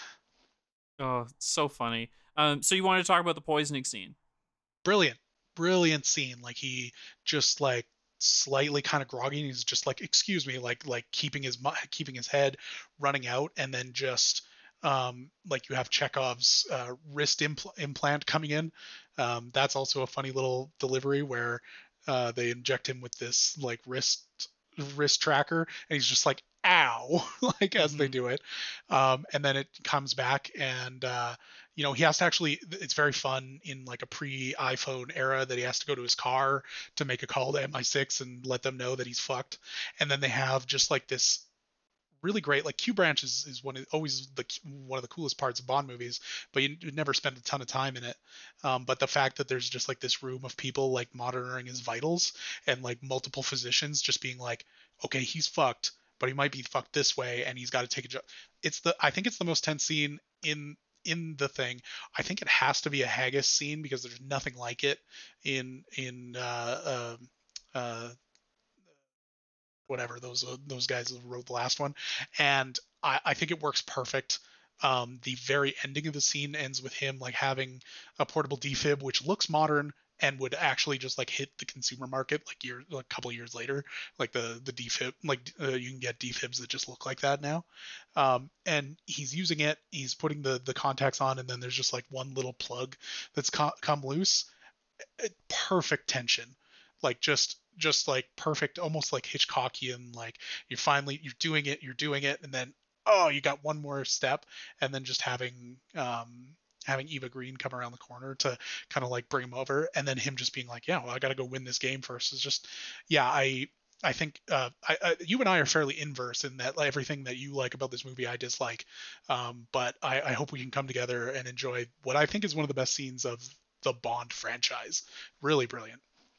Oh, so funny. Um, so you wanted to talk about the poisoning scene?
Brilliant, brilliant scene. Like he just like slightly kind of groggy, and he's just like, excuse me, like like keeping his keeping his head, running out, and then just um like you have Chekhov's uh, wrist impl- implant coming in. Um, that's also a funny little delivery where uh, they inject him with this like wrist wrist tracker, and he's just like, ow, like as they
Mm-hmm.
do it. Um, and then it comes back, and uh, you know he has to actually, it's very fun in like a pre iPhone era that he has to go to his car to make a call to M I six and let them know that he's fucked. And then they have just like this really great, like Q Branch is, is one of, always the one of the coolest parts of Bond movies, but you, you never spend a ton of time in it. Um, but the fact that there's just like this room of people like monitoring his vitals, and like multiple physicians just being like, okay, he's fucked, but he might be fucked this way, and he's got to take a job. It's the I think it's the most tense scene in in the thing. I think it has to be a Haggis scene because there's nothing like it in in uh, uh, uh, whatever those uh, those guys who wrote the last one. And I, I think it works perfect. Um, the very ending of the scene ends with him like having a portable defib, which looks modern and would actually just like hit the consumer market like year like a couple of years later. Like the the defib, like uh, you can get defibs that just look like that now. Um, and he's using it. He's putting the the contacts on, and then there's just like one little plug that's co- come loose. Perfect tension, like just just like perfect, almost like Hitchcockian. Like you're finally you're doing it, you're doing it, and then oh, you got one more step, and then just having um having Eva Green come around the corner to kind of like bring him over, and then him just being like, yeah, well, I got to go win this game first. Is just yeah, I I think uh, I, I, you and I are fairly inverse in that like, everything that you like about this movie I dislike. Um, but I, I hope we can come together and enjoy what I think is one of the best scenes of the Bond franchise. Really brilliant.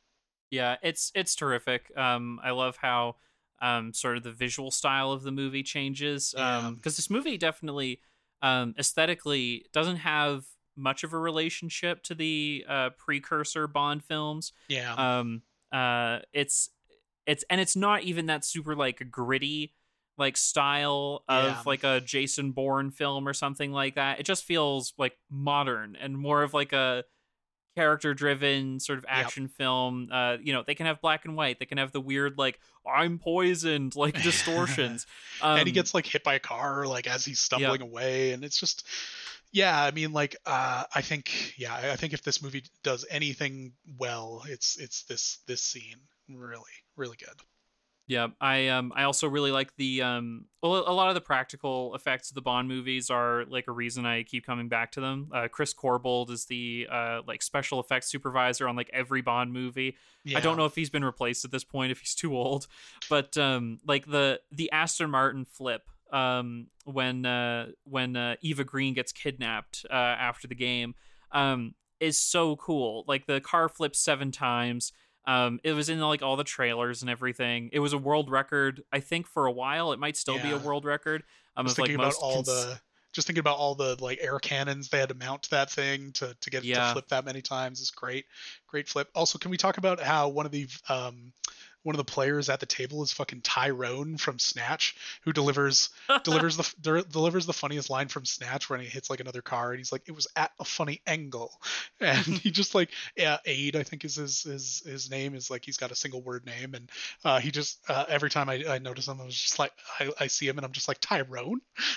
Yeah, it's it's terrific. Um, I love how um, sort of the visual style of the movie changes.
Yeah.
Um, because this movie definitely um, aesthetically doesn't have much of a relationship to the uh, precursor Bond films.
Yeah.
Um, uh, it's it's and it's not even that super like gritty like style of
Yeah.
like a Jason Bourne film or something like that. It just feels like modern and more of like a character driven sort of
Yep.
action film. Uh you know, they can have black and white, they can have the weird like I'm poisoned like distortions.
And he
um
gets like hit by a car like as he's
yeah
stumbling away, and it's just yeah. I mean, like uh, I think yeah, I I think if this movie does anything well, it's it's this this scene. Really, really good.
yeah I um I also really like the um well, a lot of the practical effects of the Bond movies are like a reason I keep coming back to them. uh Chris Corbold is the uh like special effects supervisor on like every Bond movie. I don't
Yeah.
know if he's been replaced at this point, if he's too old, but um like the the Aston Martin flip um when uh when uh, Eva Green gets kidnapped uh after the game um is so cool. Like the car flips seven times. Um, it was in like all the trailers and everything. It was a world record, I think, for a while. It might still be a
Yeah.
world record. Um,
Just
of like
thinking about
most.
all
Cons-
the just thinking about all the like air cannons they had to mount to that thing to to get it to
yeah,
flip that many times is great. Great flip. Also, can we talk about how one of the um one of the players at the table is fucking Tyrone from Snatch, who delivers delivers the de- delivers the funniest line from Snatch when he hits like another car, and he's like, "It was at a funny angle," and he just like yeah, Aid, I think is his his his name is like he's got a single word name, and uh, he just uh, every time I, I notice him, I was just like I, I see him and I'm just like Tyrone.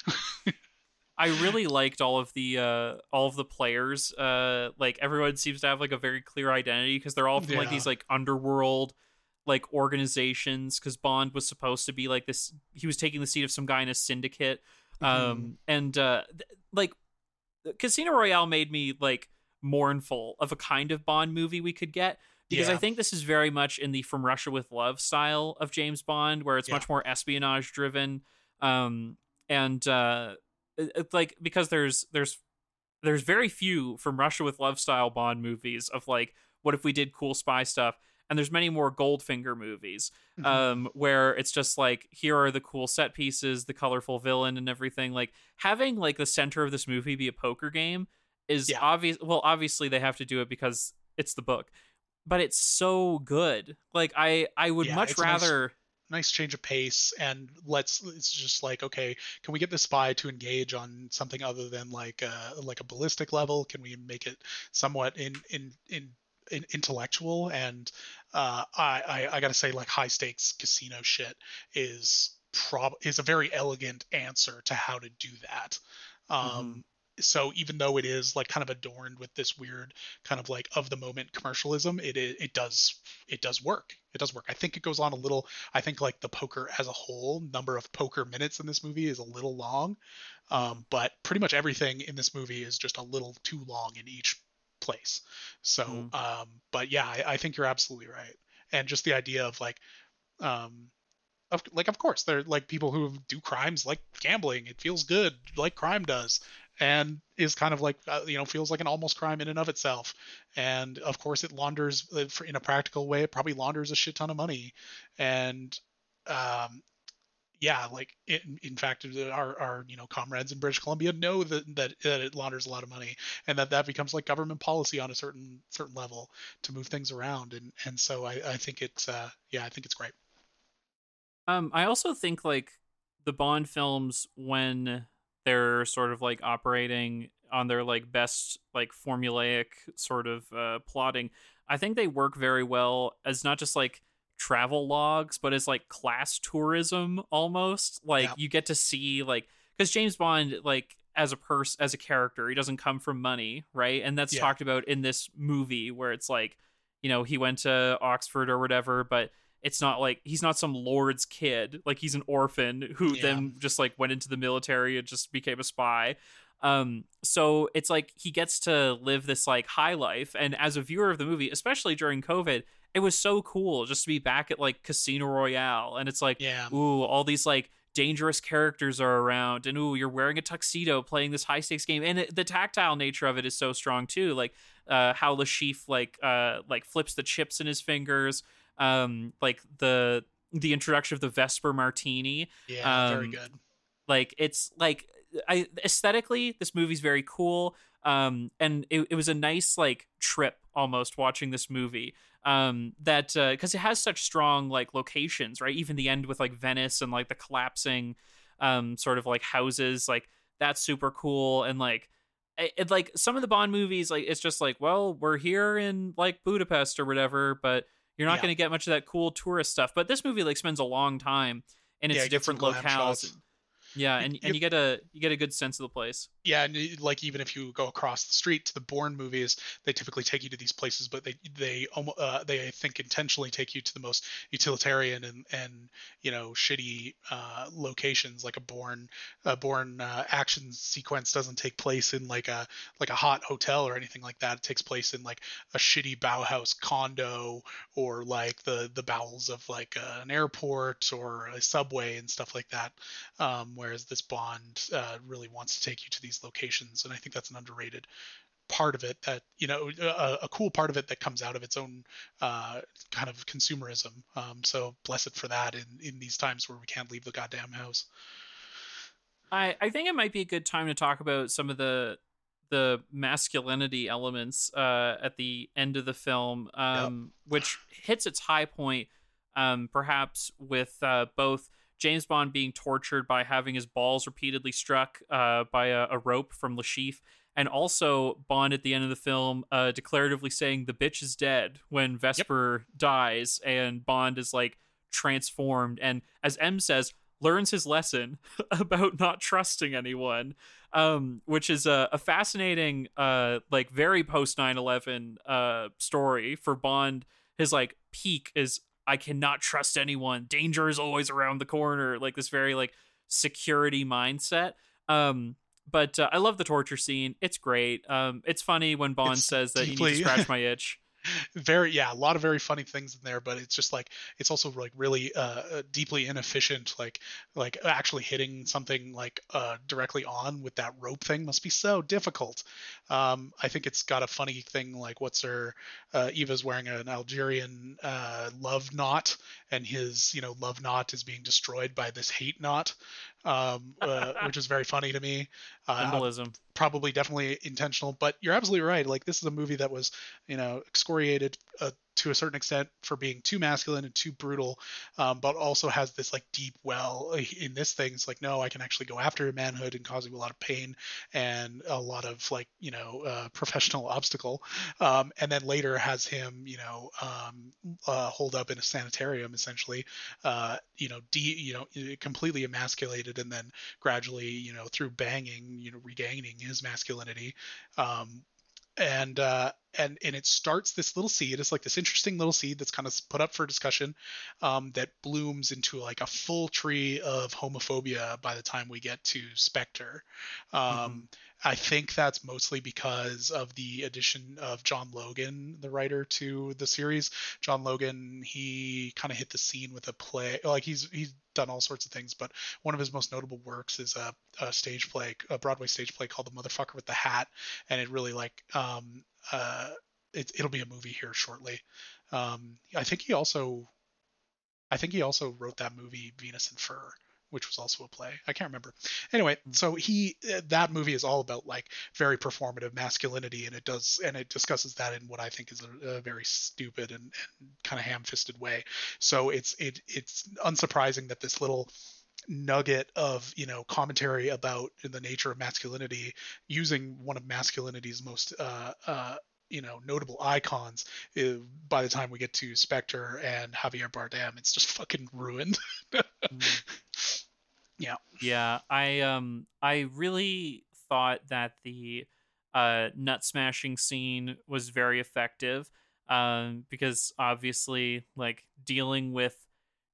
I really liked all of the uh all of the players. Uh, like everyone seems to have like a very clear identity because they're all from like
Yeah.
these like underworld like organizations. Because Bond was supposed to be like this. He was taking the seat of some guy in a syndicate. Um,
Mhm.
and uh, th- like Casino Royale made me like mournful of a kind of Bond movie we could get, because I
Yeah.
think this is very much in the From Russia with Love style of James Bond, where it's
Yeah.
much more espionage driven. Um, and uh, it- it's like because there's there's there's very few From Russia with Love style Bond movies of like what if we did cool spy stuff, and there's many more Goldfinger movies
Mhm.
um where it's just like here are the cool set pieces, the colorful villain and everything. Like having like the center of this movie be a poker game is
Yeah.
obvious. Well, obviously they have to do it because it's the book, but it's so good. Like I I would
Yeah.
much
It's a nice
rather
nice change of pace, and let's it's just like okay, can we get the spy to engage on something other than like uh like a ballistic level? Can we make it somewhat in in in, in intellectual? And uh I, I I gotta say like high stakes casino shit is prob is a very elegant answer to how to do that.
Mhm.
um so even though it is like kind of adorned with this weird kind of like of the moment commercialism, it it, it does it does work. It does work. I think it goes on a little. I think like the poker as a whole, number of poker minutes in this movie is a little long,
Mm.
um, but pretty much everything in this movie is just a little too long in each place. So,
Mm.
um, but yeah, I, I think you're absolutely right. And just the idea of like, um, of like of course they're like people who do crimes like gambling, it feels good like crime does, and is kind of like uh, you know feels like an almost crime in and of itself, and of course it launders uh, for- in a practical way, it probably launders a shit ton of money. And um yeah, like in, in fact our, our you know comrades in British Columbia know that, that that it launders a lot of money, and that that becomes like government policy on a certain certain level to move things around. And and so i i think it's uh yeah, I think it's great.
Um, I also think like the Bond films, when they're sort of like operating on their like best like formulaic sort of uh, plotting, I think they work very well as not just like travel logs, but as like class tourism almost. Like
Yeah.
you get to see like because James Bond like as a person as a character, he doesn't come from money, right? And that's
Yeah.
talked about in this movie where it's like, you know, he went to Oxford or whatever, but it's not like he's not some lord's kid. Like he's an orphan who
Yeah.
then just like went into the military and just became a spy. Um, so it's like he gets to live this like high life. And as a viewer of the movie, especially during COVID, it was so cool just to be back at like Casino Royale. And it's like,
Yeah.
ooh, all these like dangerous characters are around, and ooh, you're wearing a tuxedo playing this high stakes game. And it, the tactile nature of it is so strong too. Like uh, how Le Chiffre like uh, like flips the chips in his fingers. Um, like the the introduction of the Vesper Martini.
Yeah, very
Um,
good.
like it's like I aesthetically, this movie's very cool. Um, and it, it was a nice like trip almost watching this movie. Um, that because uh, it has such strong like locations, right? Even the end with like Venice and like the collapsing, um, sort of like houses, like that's super cool. And like it, it like some of the Bond movies, like it's just like, well, we're here in like Budapest or whatever, but you're not
Yeah.
going to get much of that cool tourist stuff. But this movie like spends a long time in its
Yeah, get some
different
glam
locales.
shots.
Yeah,
You,
and
you
and you get a you get a good sense of the place.
yeah, and y- like even if you go across the street to the Bourne movies, they typically take you to these places, but they they almo- uh, they I think intentionally take you to the most utilitarian and and you know shitty uh, locations. Like a Bourne a Bourne uh, action sequence doesn't take place in like a like a hot hotel or anything like that. It takes place in like a shitty Bauhaus condo or like the the bowels of like uh, an airport or a subway and stuff like that. Um, whereas this Bond uh, really wants to take you to these locations, and I think that's an underrated part of it. That you know, a, a cool part of it that comes out of its own uh, kind of consumerism. Um, so bless it for that in in these times where we can't leave the goddamn house.
I I think it might be a good time to talk about some of the the masculinity elements uh, at the end of the film,
Yep.
um, which hits its high point, um, perhaps with uh, both James Bond being tortured by having his balls repeatedly struck uh, by a, a rope from Le Chiffre, and also Bond at the end of the film uh, declaratively saying the bitch is dead when
Yep.
Vesper dies, and Bond is like transformed, and as M says, learns his lesson about not trusting anyone, um, which is a, a fascinating, uh, like very post nine eleven uh, story for Bond. His like peak is I cannot trust anyone. Danger is always around the corner. Like this very like security mindset. Um, but uh, I love the torture scene. It's great. Um, it's funny when Bond
It's
says that you need to
deeply
scratch my itch.
very yeah a lot of very funny things in there, but it's just like it's also like really uh uh, deeply inefficient. like like actually hitting something like uh directly on with that rope thing must be so difficult. um I think it's got a funny thing, like what's her uh Eva's wearing an Algerian uh love knot, and his you know love knot is being destroyed by this hate knot, um uh, which is very funny to me. uh,
Symbolism.
Probably definitely intentional, but you're absolutely right. Like this is a movie that was, you know, excoriated uh, to a certain extent for being too masculine and too brutal, um, but also has this like deep well uh, in this thing. It's like, no, I can actually go after manhood and cause him a lot of pain and a lot of like, you know, uh, professional obstacle. Um, and then later has him, you know, um, uh, hold up in a sanitarium essentially, uh, you know, de, you know, completely emasculated, and then gradually, you know, through banging, you know, regaining his masculinity. Um, and uh, and and it starts this little seed. It's like this interesting little seed that's kind of put up for discussion, um, that blooms into like a full tree of homophobia by the time we get to Spectre.
Mm-hmm.
Um, I think that's mostly because of the addition of John Logan, the writer, to the series. John Logan, he kind of hit the scene with a play. Like he's he's done all sorts of things, but one of his most notable works is a, a stage play, a Broadway stage play called The Motherfucker with the Hat, and it really like um uh it, it'll be a movie here shortly. Um, I think he also I think he also wrote that movie Venus and Fur, which was also a play. I can't remember. Anyway, so he uh, that movie is all about like very performative masculinity, and it does and it discusses that in what I think is a, a very stupid and, and kind of ham-fisted way. So it's it it's unsurprising that this little nugget of you know commentary about the nature of masculinity, using one of masculinity's most uh, uh, you know notable icons, uh, by the time we get to Spectre and Javier Bardem, it's just fucking ruined.
Mm-hmm.
Yeah.
Yeah, I um I really thought that the uh nut smashing scene was very effective, um because obviously like dealing with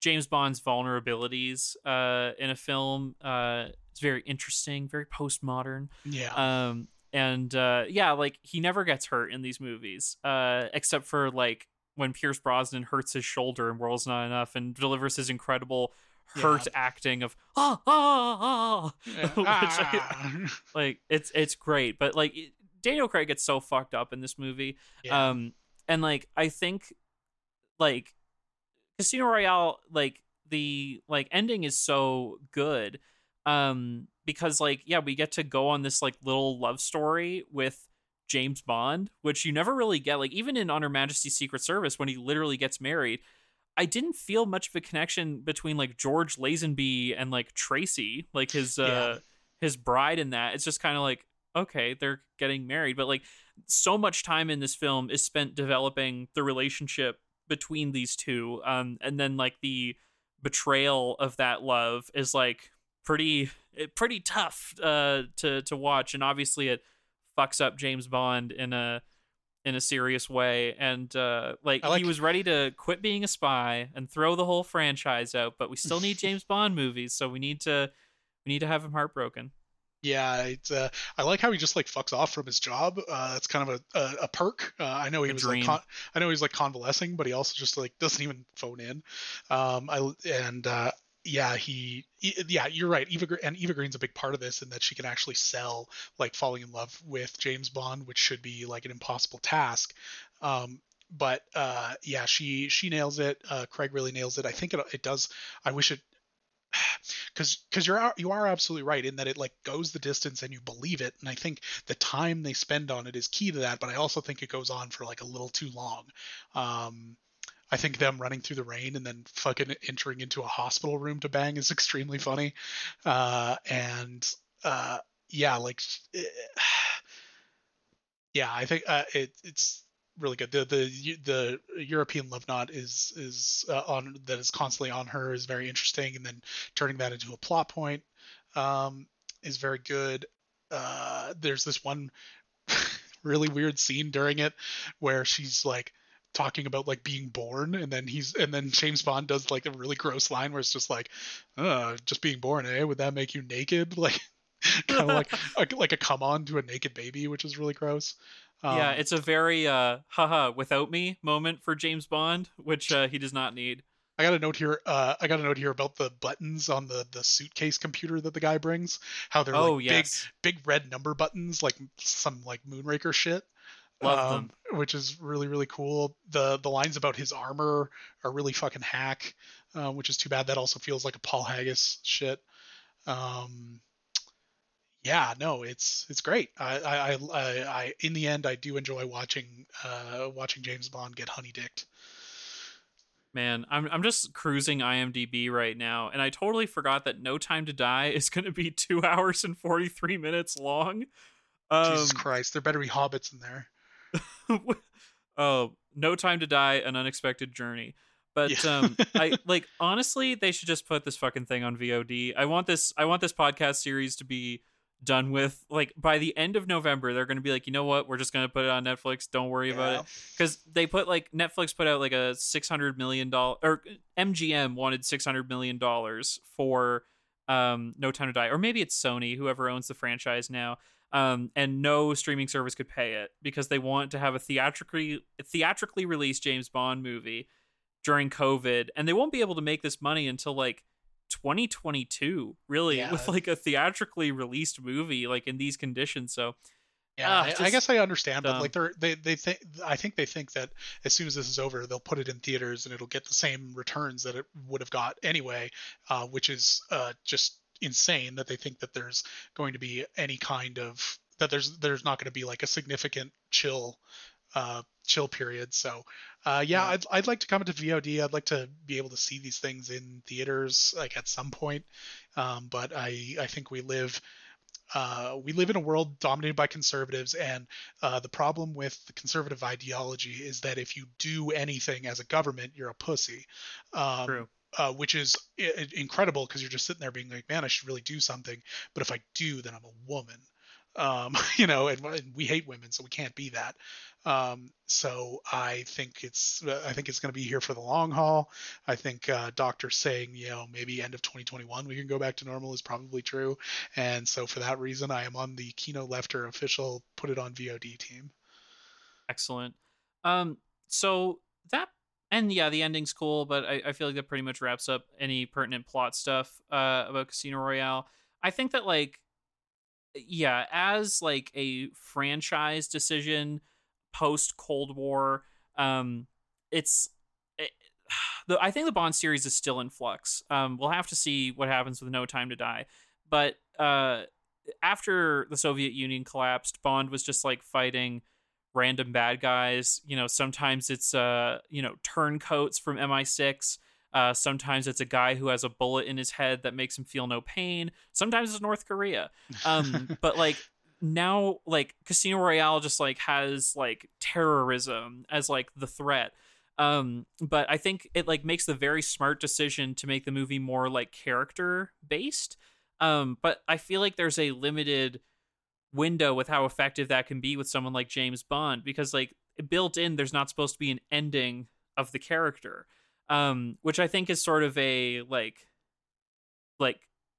James Bond's vulnerabilities uh, in a film. Uh, it's very interesting, very postmodern.
Yeah.
Um, and uh, yeah, like he never gets hurt in these movies, uh, except for like when Pierce Brosnan hurts his shoulder in World's Not Enough and delivers his incredible hurt
Yeah.
acting of ah ah ah,
Yeah.
which I,
Ah.
like it's it's great. But like it- Daniel Craig gets so fucked up in this movie,
Yeah.
um, and like I think like Casino Royale, like the like ending is so good, um, because like yeah, we get to go on this like little love story with James Bond, which you never really get. Like even in On Her Majesty's Secret Service, when he literally gets married, I didn't feel much of a connection between like George Lazenby and like Tracy, like his
Yeah.
uh his bride in that. It's just kind of like okay, they're getting married, but like so much time in this film is spent developing the relationship between these two, um and then like the betrayal of that love is like pretty pretty tough uh to to watch, and obviously it fucks up James Bond in a in a serious way, and uh like,
I
he
like.
was ready to quit being a spy and throw the whole franchise out, but we still need James Bond movies, so we need to we need to have him heartbroken.
Yeah, it's uh, I like how he just like fucks off from his job. Uh, it's kind of a a, a perk. Uh, I know he
A
was like
dream.
con- I know he's like convalescing, but he also just like doesn't even phone in. Um, I and uh, yeah, he he- yeah, you're right. Eva Gr- and Eva Green's a big part of this in that she can actually sell like falling in love with James Bond, which should be like an impossible task. Um, but uh, yeah, she she nails it. Uh, Craig really nails it. I think it it does. I wish it because because you're you are absolutely right in that it like goes the distance and you believe it, and I think the time they spend on it is key to that, but I also think it goes on for like a little too long. um I think them running through the rain and then fucking entering into a hospital room to bang is extremely funny. uh and uh yeah, like eh, yeah, I think uh, it it's really good. The the the European love knot is is uh, on that is constantly on her is very interesting, and then turning that into a plot point um, is very good. Uh, there's this one really weird scene during it where she's like talking about like being born, and then he's and then James Bond does like a really gross line where it's just like, uh, just being born, eh? Would that make you naked? Like kind of like a, like a come on to a naked baby, which is really gross.
Yeah,
Um,
it's a very uh haha without me moment for James Bond, which uh, he does not need.
I got a note here. Uh, I got a note here about the buttons on the the suitcase computer that the guy brings. How they're like
Oh
big,
yes,
big red number buttons, like some like Moonraker shit.
love
Um,
them.
which is really really cool. The the lines about his armor are really fucking hack, uh, which is too bad. That also feels like a Paul Haggis shit. Um, yeah, no, it's it's great. I I, I I I in the end I do enjoy watching uh watching James Bond get honey dicked.
Man, I'm I'm just cruising IMDb right now, and I totally forgot that No Time to Die is going to be two hours and forty three minutes long.
Jesus
Um,
Christ, there better be hobbits in there.
oh, No Time to Die, An Unexpected Journey.
Yeah.
But um, I like honestly, they should just put this fucking thing on V O D. I want this. I want this podcast series to be done with. Like by the end of November, they're going to be like, you know what? We're just going to put it on Netflix. Don't worry about
Yeah.
it, because they put like Netflix put out like a six hundred million dollar, or M G M wanted six hundred million dollars for um No Time to Die, or maybe it's Sony, whoever owns the franchise now. Um, and no streaming service could pay it because they want to have a theatrically theatrically released James Bond movie during COVID, and they won't be able to make this money until like twenty twenty-two, really,
Yeah.
with like a theatrically released movie like in these conditions. So
Yeah,
ah,
I, I
just
guess I understand, but
dumb.
like they're they they think I think they think that as soon as this is over, they'll put it in theaters and it'll get the same returns that it would have got anyway, uh, which is uh, just insane that they think that there's going to be any kind of that there's there's not going to be like a significant chill uh, chill period. So uh, yeah,
Yeah.
I'd I'd like to come into V O D. I'd like to be able to see these things in theaters like at some point, um, but I I think we live uh, we live in a world dominated by conservatives, and uh, the problem with the conservative ideology is that if you do anything as a government, you're a pussy, um,
True.
uh, which is I- incredible because you're just sitting there being like, man, I should really do something, but if I do, then I'm a woman. Um, you know, and, and we hate women, so we can't be that. Um, so I think it's uh, I think it's going to be here for the long haul. I think uh, doctors saying, you know, maybe end of twenty twenty-one we can go back to normal is probably true. And so for that reason, I am on the Kino Lefter official put it on V O D team.
Excellent. Um, so that and yeah, the ending's cool, but I, I feel like that pretty much wraps up any pertinent plot stuff uh, about Casino Royale. I think that like yeah, as like a franchise decision post Cold War, um, it's it, the I think the Bond series is still in flux. Um, we'll have to see what happens with No Time to Die, but uh, after the Soviet Union collapsed, Bond was just like fighting random bad guys. You know, sometimes it's uh, you know, turncoats from M I six. Uh, sometimes it's a guy who has a bullet in his head that makes him feel no pain. Sometimes it's North Korea. Um, but like now, like Casino Royale just like has like terrorism as like the threat. Um, but I think it like makes the very smart decision to make the movie more like character based. Um, but I feel like there's a limited window with how effective that can be with someone like James Bond because like built in there's not supposed to be an ending of the character. Um, which I think is sort of a like like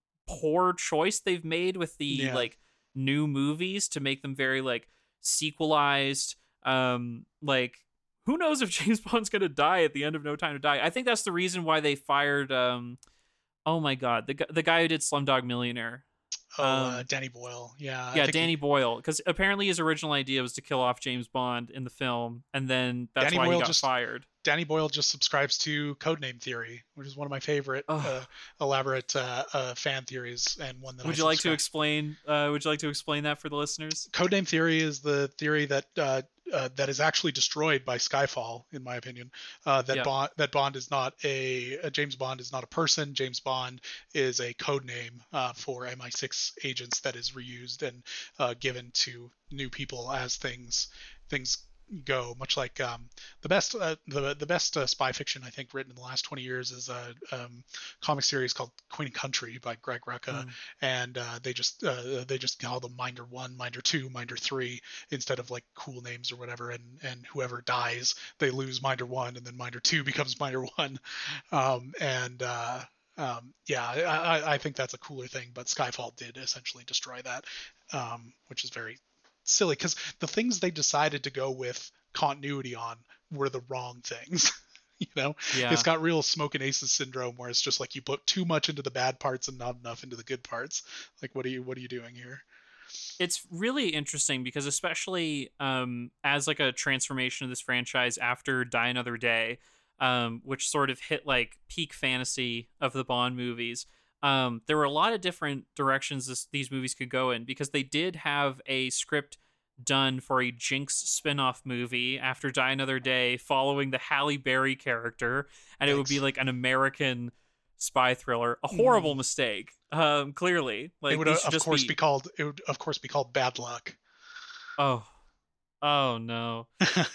poor choice they've made with the
Yeah.
like new movies to make them very like sequelized. Um, like who knows if James Bond's gonna die at the end of No Time to Die? I think that's the reason why they fired. Um, oh my god, the the guy who did Slumdog Millionaire.
Oh, uh,
Um,
Danny Boyle. Yeah, I
yeah,
think he,
Danny Boyle, because apparently his original idea was to kill off James Bond in the film, and then that's
Danny
why he
Boyle
got
just
fired.
Danny Boyle just subscribes to Codename Theory, which is one of my favorite
Ugh.
uh, elaborate uh, uh, fan theories, and one that I
Would you like to
subscribe.
explain? Uh, would you like to explain that for the listeners?
Codename Theory is the theory that uh, uh, that is actually destroyed by Skyfall, in my opinion. Uh, that
Yeah.
Bond that Bond is not a, a James Bond is not a person. James Bond is a code name uh, for M I six agents that is reused and uh, given to new people as things things go. Much like um, the best uh, the the best uh, spy fiction I think written in the last twenty years is a um, comic series called Queen and Country by Greg Rucka,
Mm.
and uh, they just uh, they just call them Minder One, Minder Two, Minder Three instead of like cool names or whatever. And and whoever dies, they lose Minder One, and then Minder Two becomes Minder One. Um, and uh, um, yeah, I, I think that's a cooler thing. But Skyfall did essentially destroy that, um, which is very silly because the things they decided to go with continuity on were the wrong things. You know, it's
Yeah.
got real Smoke and Aces syndrome where it's just like you put too much into the bad parts and not enough into the good parts. Like, what are you what are you doing here?
It's really interesting because especially um as like a transformation of this franchise after Die Another Day, um, which sort of hit like peak fantasy of the Bond movies. Um, there were a lot of different directions this, these movies could go in because they did have a script done for a Jinx spin-off movie after Die Another Day following the Halle Berry character, and it would be
Thanks.
like an American spy thriller. A horrible
Mm.
mistake. Um, clearly,
It
like
would uh,
these should
of
just
course be
be.
called it would of course be called Bad Luck.
Oh, oh no.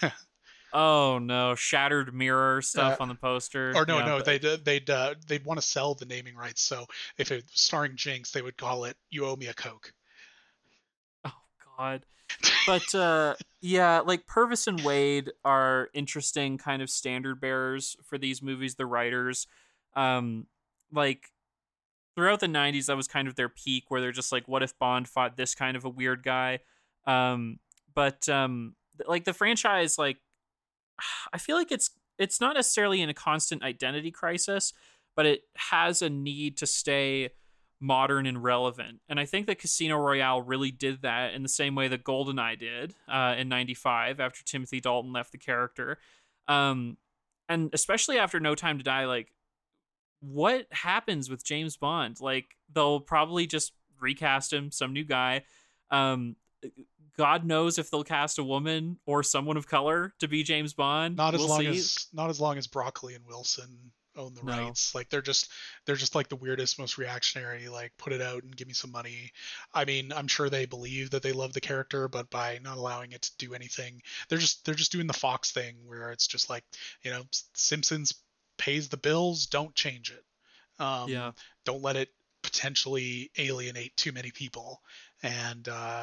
Oh no, shattered mirror
uh,
stuff on the poster.
or no,
Yeah,
no,
but
they'd uh, they'd uh, they'd want to sell the naming rights. So if it was starring Jinx, they would call it "You Owe Me a Coke."
oh god. But uh yeah, like Purvis and Wade are interesting kind of standard bearers for these movies, the writers. Um like throughout the nineties that was kind of their peak where they're just like what if Bond fought this kind of a weird guy? Um but um like the franchise like I feel like it's it's not necessarily in a constant identity crisis, but it has a need to stay modern and relevant. And I think that Casino Royale really did that in the same way that GoldenEye did uh, in ninety-five after Timothy Dalton left the character. Um, and especially after No Time to Die, like, what happens with James Bond? Like, they'll probably just recast him, some new guy. Um, God knows if they'll cast a woman or someone of color to be James Bond.
Not as
We'll
long
see.
as not as long as Broccoli and Wilson own the
No.
rights. Like they're just they're just like the weirdest, most reactionary. Like put it out and give me some money. I mean, I'm sure they believe that they love the character, but by not allowing it to do anything, they're just they're just doing the Fox thing where it's just like you know Simpsons pays the bills, don't change it.
Yeah.
Um, don't let it potentially alienate too many people. And uh,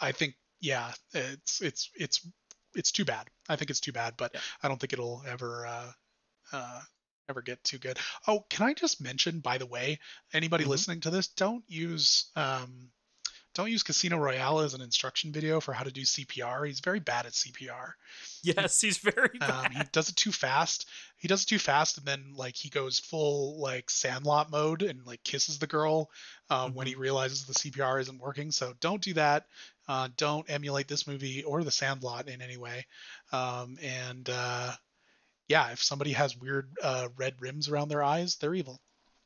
I think yeah, it's it's it's it's too bad. I think it's too bad, but
Yeah.
I don't think it'll ever uh, uh, ever get too good. Oh, can I just mention, by the way, anybody
Hmm.
listening to this, don't use um, don't use Casino Royale as an instruction video for how to do C P R. He's very bad at C P R. He
Yes, he's very
um, he
bad.
does it too fast. He does it too fast, and then like he goes full like Sandlot mode and like kisses the girl uh, when
Hmm.
he realizes the C P R isn't working. So don't do that. Uh, don't emulate this movie or the Sandlot in any way. Um, and uh, yeah, if somebody has weird uh, red rims around their eyes, they're evil.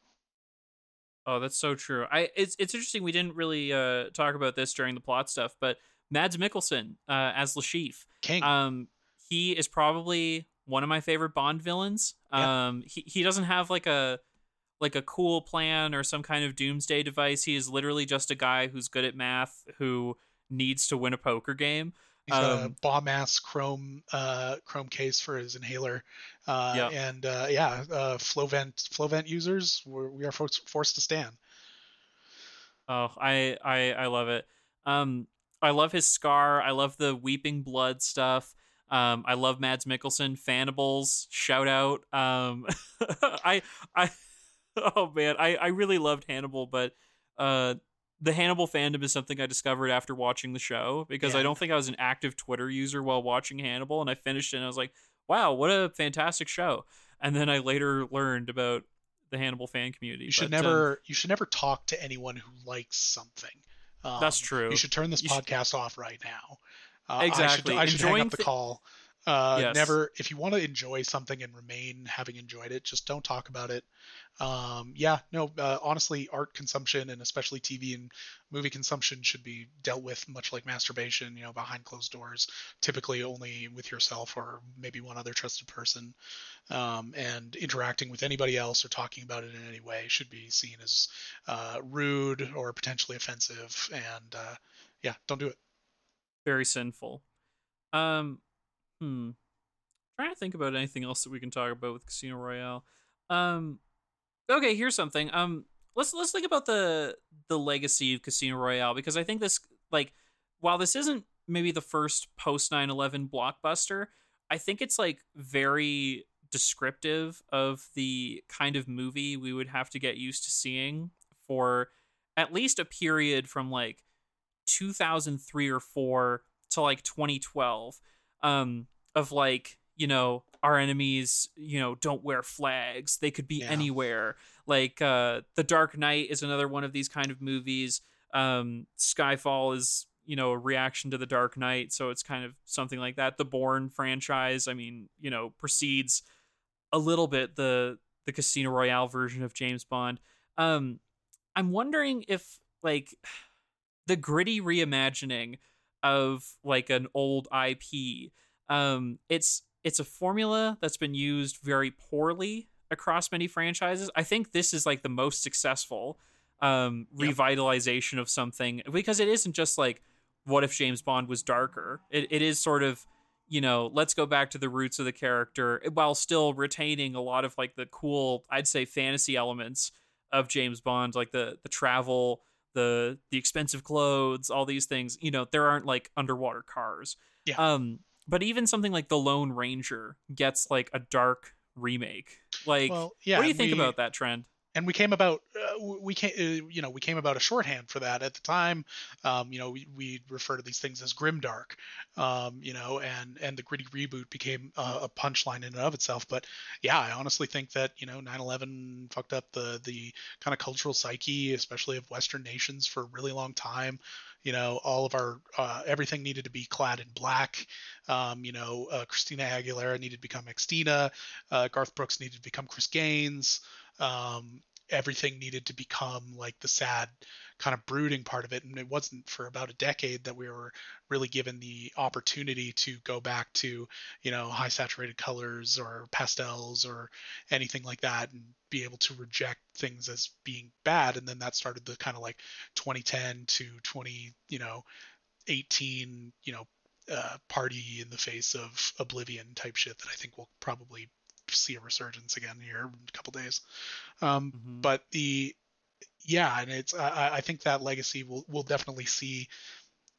Oh, that's so true. I it's it's interesting we didn't really uh talk about this during the plot stuff, but Mads Mikkelsen uh as Lashif.
King.
Um he is probably one of my favorite Bond villains.
Yeah.
Um he he doesn't have like a like a cool plan or some kind of doomsday device. He is literally just a guy who's good at math who needs to win a poker game.
He's got a
Um
bomb ass chrome uh, chrome case for his inhaler, uh,
yeah.
and uh, yeah, uh, flow vent flow vent users we're, we are forced, forced to stand.
Oh, I I I love it. Um, I love his scar. I love the weeping blood stuff. Um, I love Mads Mikkelsen. Fanables, shout out. Um, I I oh man, I I really loved Hannibal, but uh, the Hannibal fandom is something I discovered after watching the show because I
Yeah,
don't think I was an active Twitter user while watching Hannibal, and I finished it and I was like, wow, what a fantastic show. And then I later learned about the Hannibal fan community,
you should
but um,
never you should never talk to anyone who likes something.
that's
Um, you
true.
should turn this
You should
podcast off right now. Uh, I should
exactly
I should hang
enjoying.
up the
Th-
call. Uh,
yes,
never, if you want to enjoy something and remain having enjoyed it, just don't talk about it. Um, yeah, no, uh, honestly, art consumption and especially T V and movie consumption should be dealt with much like masturbation, you know, behind closed doors, typically only with yourself or maybe one other trusted person. Um, and interacting with anybody else or talking about it in any way should be seen as uh, rude or potentially offensive. And uh, yeah, don't do it.
very sinful. Um, hmm. Trying to think about anything else that we can talk about with Casino Royale. Um, okay, here's something. Um, let's let's think about the the legacy of Casino Royale because I think this like while this isn't maybe the first post nine eleven blockbuster, I think it's like very descriptive of the kind of movie we would have to get used to seeing for at least a period from like two thousand three or four to like twenty twelve um of like you know our enemies you know don't wear flags, they could be
Yeah.
anywhere. Like uh The Dark Knight is another one of these kind of movies. um Skyfall is you know a reaction to The Dark Knight, so it's kind of something like that. The Bourne franchise, I mean, you know precedes a little bit the the Casino Royale version of James Bond. um I'm wondering if like the gritty reimagining of like an old I P. Um, it's it's a formula that's been used very poorly across many franchises. I think this is like the most successful um,
Yep.
revitalization of something because it isn't just like what if James Bond was darker. It it is sort of you know let's go back to the roots of the character while still retaining a lot of like the cool I'd say fantasy elements of James Bond, like the the travel, the the expensive clothes, all these things. You know, there aren't like underwater cars.
Yeah.
Um, but even something like The Lone Ranger gets like a dark remake. Like,
Well, yeah,
what do you
and
think
we
about that trend?
and we came about uh, we came uh, you know we came about a shorthand for that at the time. Um, you know we, we refer to these things as grimdark. Um, you know and and the gritty reboot became uh, a punchline in and of itself. But yeah, I honestly think that you know nine eleven fucked up the the kind of cultural psyche, especially of Western nations, for a really long time. You know all of our uh, everything needed to be clad in black. Um, you know uh, Christina Aguilera needed to become Xtina. uh, Garth Brooks needed to become Chris Gaines. um, Everything needed to become like the sad kind of brooding part of it. And it wasn't for about a decade that we were really given the opportunity to go back to, you know, high saturated colors or pastels or anything like that and be able to reject things as being bad. And then that started the kind of like twenty ten to twenty, you know, eighteen, you know, uh, party in the face of oblivion type shit that I think will probably see a resurgence again here in a couple days. Um,
Mm-hmm.
but the yeah, and it's I, I think that legacy will will definitely see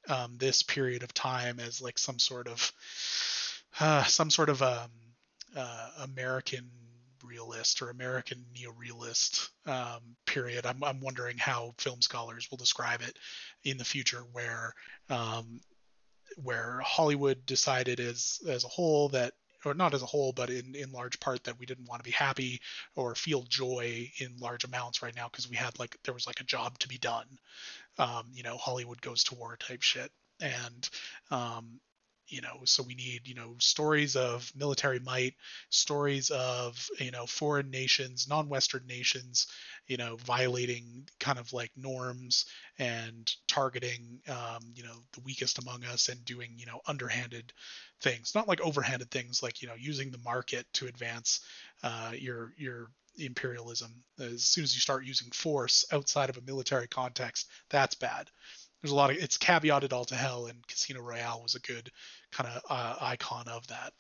um, this period of time as like some sort of uh, some sort of um, uh, American realist or American neorealist um, period. I'm, I'm wondering how film scholars will describe it in the future, where um, where Hollywood decided as as a whole that, or not as a whole, but in, in large part, that we didn't want to be happy or feel joy in large amounts right now because we had like there was like a job to be done. Um, you know, Hollywood goes to war type shit, and um, you know, so we need, you know, stories of military might, stories of, you know, foreign nations, non-Western nations, you know, violating kind of like norms and targeting, um, you know, the weakest among us and doing, you know, underhanded things, not like overhanded things, like, you know, using the market to advance uh, your your imperialism. As soon as you start using force outside of a military context, that's bad. There's a lot of, it's caveated all to hell, and Casino Royale was a good kind of uh, icon of that.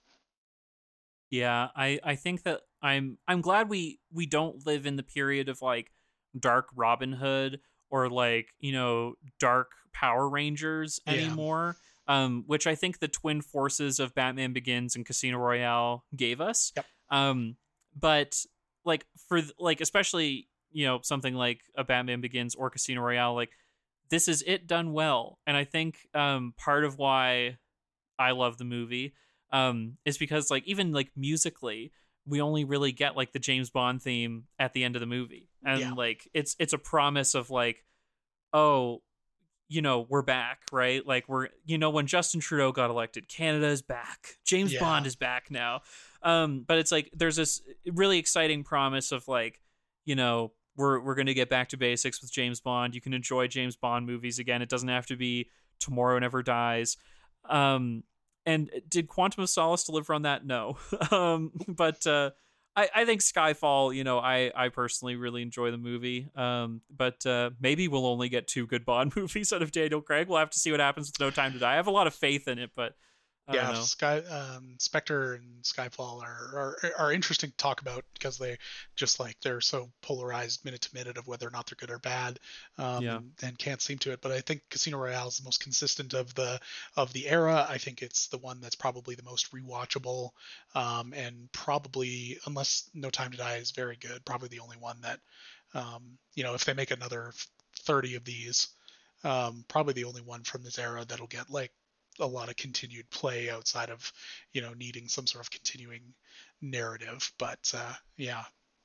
Yeah, I I think that I'm I'm glad we we don't live in the period of like dark Robin Hood or like, you know, dark Power Rangers
Yeah,
anymore. Um, which I think the twin forces of Batman Begins and Casino Royale gave us.
yep,
Um, but like for th- like especially, you know, something like a Batman Begins or Casino Royale, like this is it done well. And I think um part of why I love the movie um is because like even like musically we only really get like the James Bond theme at the end of the movie,
yeah,
and like it's it's a promise of like, oh, you know, we're back, right? Like we're, you know, when Justin Trudeau got elected, Canada is back, James
yeah,
Bond is back now. Um but it's like there's this really exciting promise of like, you know, we're we're going to get back to basics with James Bond. You can enjoy James Bond movies again. It doesn't have to be Tomorrow Never Dies. um and did Quantum of Solace deliver on that? No. um but uh I, I think Skyfall, you know, I, I personally really enjoy the movie. Um, but uh, maybe we'll only get two good Bond movies out of Daniel Craig. We'll have to see what happens with No Time to Die. I have a lot of faith in it, but I don't
yeah.
know.
Sky, um, Spectre and Skyfall are, are are interesting to talk about because they just like they're so polarized minute to minute of whether or not they're good or bad, um,
Yeah.
and, and can't seem to it. But I think Casino Royale is the most consistent of the of the era. I think it's the one that's probably the most rewatchable, um, and probably, unless No Time to Die is very good, probably the only one that, um, you know, if they make another thirty of these, um, probably the only one from this era that'll get like a lot of continued play outside of, you know, needing some sort of continuing narrative. But uh, yeah,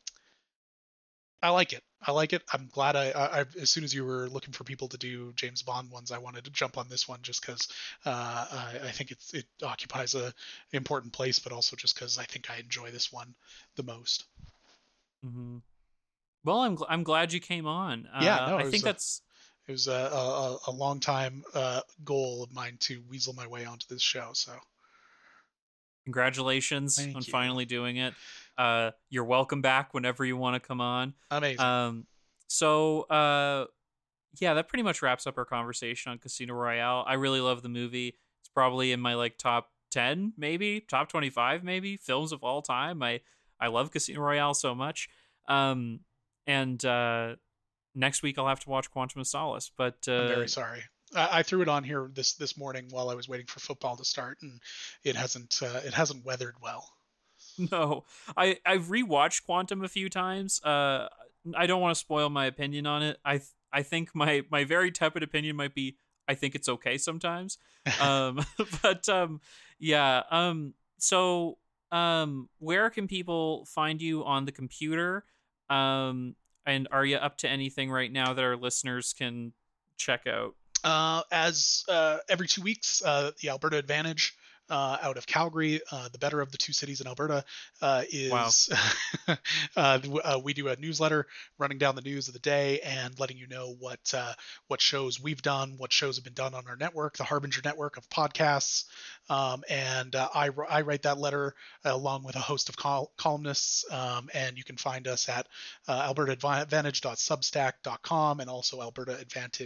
I like it. I like it. I'm glad I, I, I as soon as you were looking for people to do James Bond ones, I wanted to jump on this one just because uh, I, I think it's it occupies a important place, but also just because I think I enjoy this one the most.
hmm Well, I'm gl- I'm glad you came on.
Yeah,
Uh,
no,
I
it was
think
a
that's
it was a, a, a long time uh, goal of mine to weasel my way onto this show. So
congratulations on
thank you.
finally doing it. Uh, you're welcome back whenever you want to come on.
Amazing.
Um, so uh, yeah, that pretty much wraps up our conversation on Casino Royale. I really love the movie. It's probably in my like top ten, maybe top twenty-five, maybe films of all time. I I love Casino Royale so much. Um, and uh, next week I'll have to watch Quantum of Solace. But
I'm
uh,
very sorry. I, I threw it on here this this morning while I was waiting for football to start, and it hasn't uh, it hasn't weathered well.
no, I I've rewatched Quantum a few times. Uh, I don't want to spoil my opinion on it. I th- I think my my very tepid opinion might be I think it's okay sometimes. Um, but um, yeah. Um, so um, where can people find you on the computer? Um, and are you up to anything right now that our listeners can check out?
Uh, as uh, every two weeks, uh, the Alberta Advantage uh, out of Calgary, uh, the better of the two cities in Alberta, uh,
Wow.
is uh, uh, we do a newsletter running down the news of the day and letting you know what uh, what shows we've done, what shows have been done on our network, the Harbinger network of podcasts, um, and uh, I, I write that letter along with a host of col- columnists, um, and you can find us at uh, alberta advantage dot substack dot com and also Alberta Advantage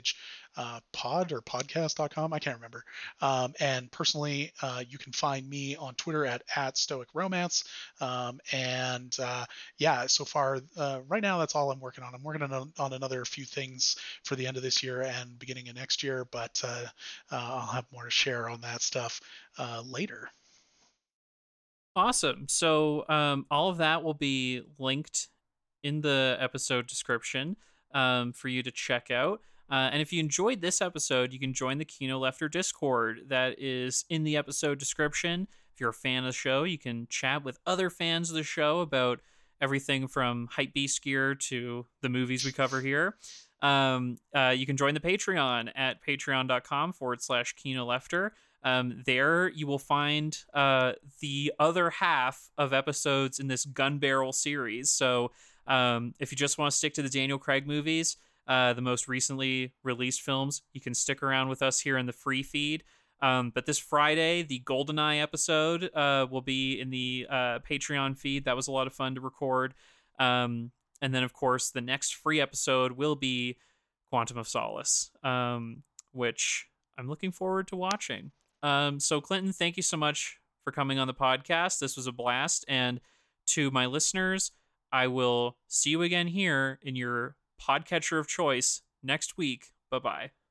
uh, pod or podcast dot com. I can't remember. Um, and personally, uh, you can find me on Twitter at, at Stoic Romance. Um, and uh, yeah, so far, uh, right now, that's all I'm working on. I'm working on, on another few things for the end of this year and beginning of next year, but uh, uh, I'll have more to share on that stuff uh, later.
Awesome. So um, all of that will be linked in the episode description um, for you to check out. Uh, and if you enjoyed this episode, you can join the Kino Lefter Discord that is in the episode description. If you're a fan of the show, you can chat with other fans of the show about everything from Hypebeast gear to the movies we cover here. Um, uh, you can join the Patreon at patreon.com forward slash Kino Lefter. Um, there you will find uh, the other half of episodes in this Gun Barrel series. So um, if you just want to stick to the Daniel Craig movies, uh, the most recently released films, you can stick around with us here in the free feed. Um, but this Friday, the GoldenEye episode uh, will be in the uh, Patreon feed. That was a lot of fun to record. Um, and then, of course, the next free episode will be Quantum of Solace, um, which I'm looking forward to watching. Um, so, Clinton, thank you so much for coming on the podcast. This was a blast. And to my listeners, I will see you again here in your podcatcher of choice next week. Bye-bye.